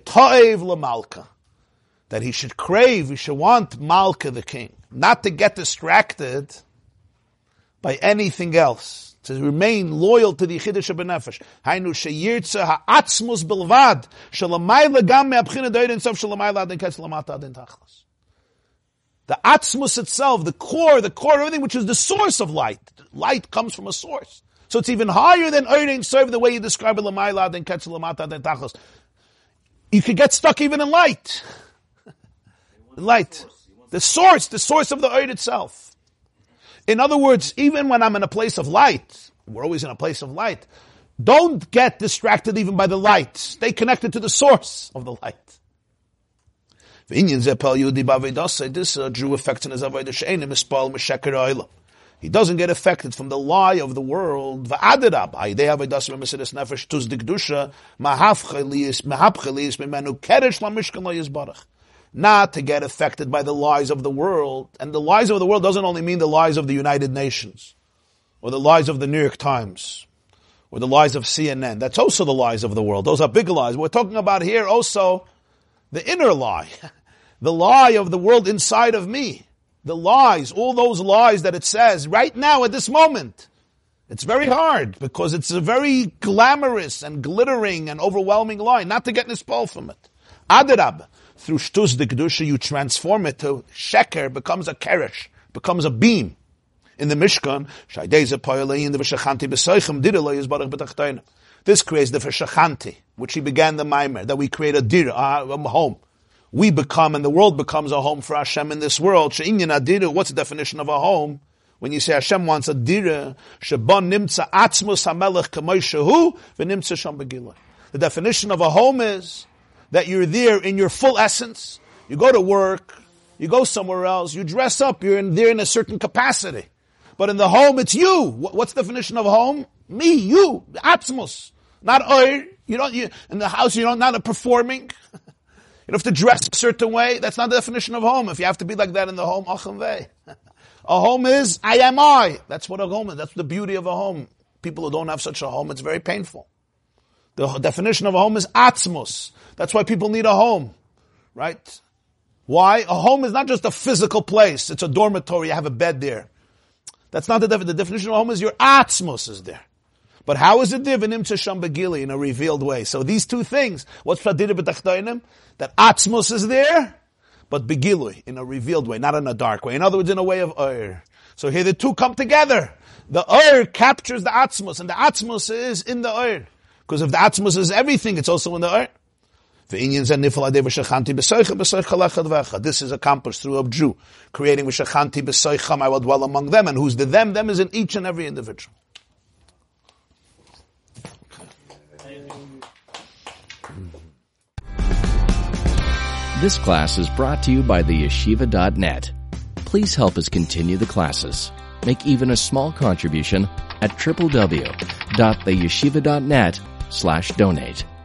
that he should crave, he should want Malka the king, not to get distracted by anything else, to remain loyal to the Yichidah Shebenefesh. Hainu sheyirtze ha'atzmus bilvad, shalamayla gam me'abchina doirin sof shalamayla adin ketz lamata adin tachlas. The atzmus itself, the core, the core of everything, which is the source of light. Light comes from a source. So it's even higher than Oirin Sof, the way you describe it, Lamayla, then Ketz Lamata, then Tachlos. You could get stuck even in light. Light. The source, the source of the Oir itself. In other words, even when I'm in a place of light, we're always in a place of light, don't get distracted even by the light. Stay connected to the source of the light. This uh, Jew affects in his avodah. He doesn't get affected from the lie of the world. Not to get affected by the lies of the world. And the lies of the world doesn't only mean the lies of the United Nations, or the lies of the New York Times, or the lies of C N N. That's also the lies of the world. Those are big lies. We're talking about here also the inner lie. The lie of the world inside of me. The lies, all those lies that it says right now at this moment. It's very hard because it's a very glamorous and glittering and overwhelming lie, not to get nispal from it. Adarab, through shtus de kedusha, you transform it to sheker, becomes a keresh, becomes a beam. In the Mishkan, this creates the Veshachanti, which he began the Maimer, that we create a dir, a home. We become, and the world becomes a home for Hashem in this world. She'inyan adiru, what's the definition of a home? When you say Hashem wants a dira, shebon nimtza atzmus hamelech kamoy shehu, v'nimtza sham begilui. The definition of a home is that you're there in your full essence. You go to work, you go somewhere else, you dress up, you're in there in a certain capacity. But in the home, it's you. What's the definition of home? Me, you, atzmus. Not oir. You don't, you, in the house, you don't, not a performing. You don't have to dress a certain way. That's not the definition of home. If you have to be like that in the home, achem vei. A home is, I am I. That's what a home is. That's the beauty of a home. People who don't have such a home, it's very painful. The definition of a home is atzmus. That's why people need a home. Right? Why? A home is not just a physical place. It's a dormitory. You have a bed there. That's not the definition. The definition of a home is your atzmus is there. But how is it there? V'nimtza sham begili, in a revealed way. So these two things, what's pradira b'tachtoinim? That atzmus is there, but begilui, in a revealed way, not in a dark way. In other words, in a way of oir. So here the two come together. The oir captures the atzmus, and the atzmus is in the oir. Because if the atzmus is everything, it's also in the oir. This is accomplished through a Jew, creating v'shachanti b'soicham, I will dwell among them, and who's the them? Them is in each and every individual. This class is brought to you by the yeshiva dot net. Please help us continue the classes. Make even a small contribution at w w w dot the yeshiva dot net slash donate.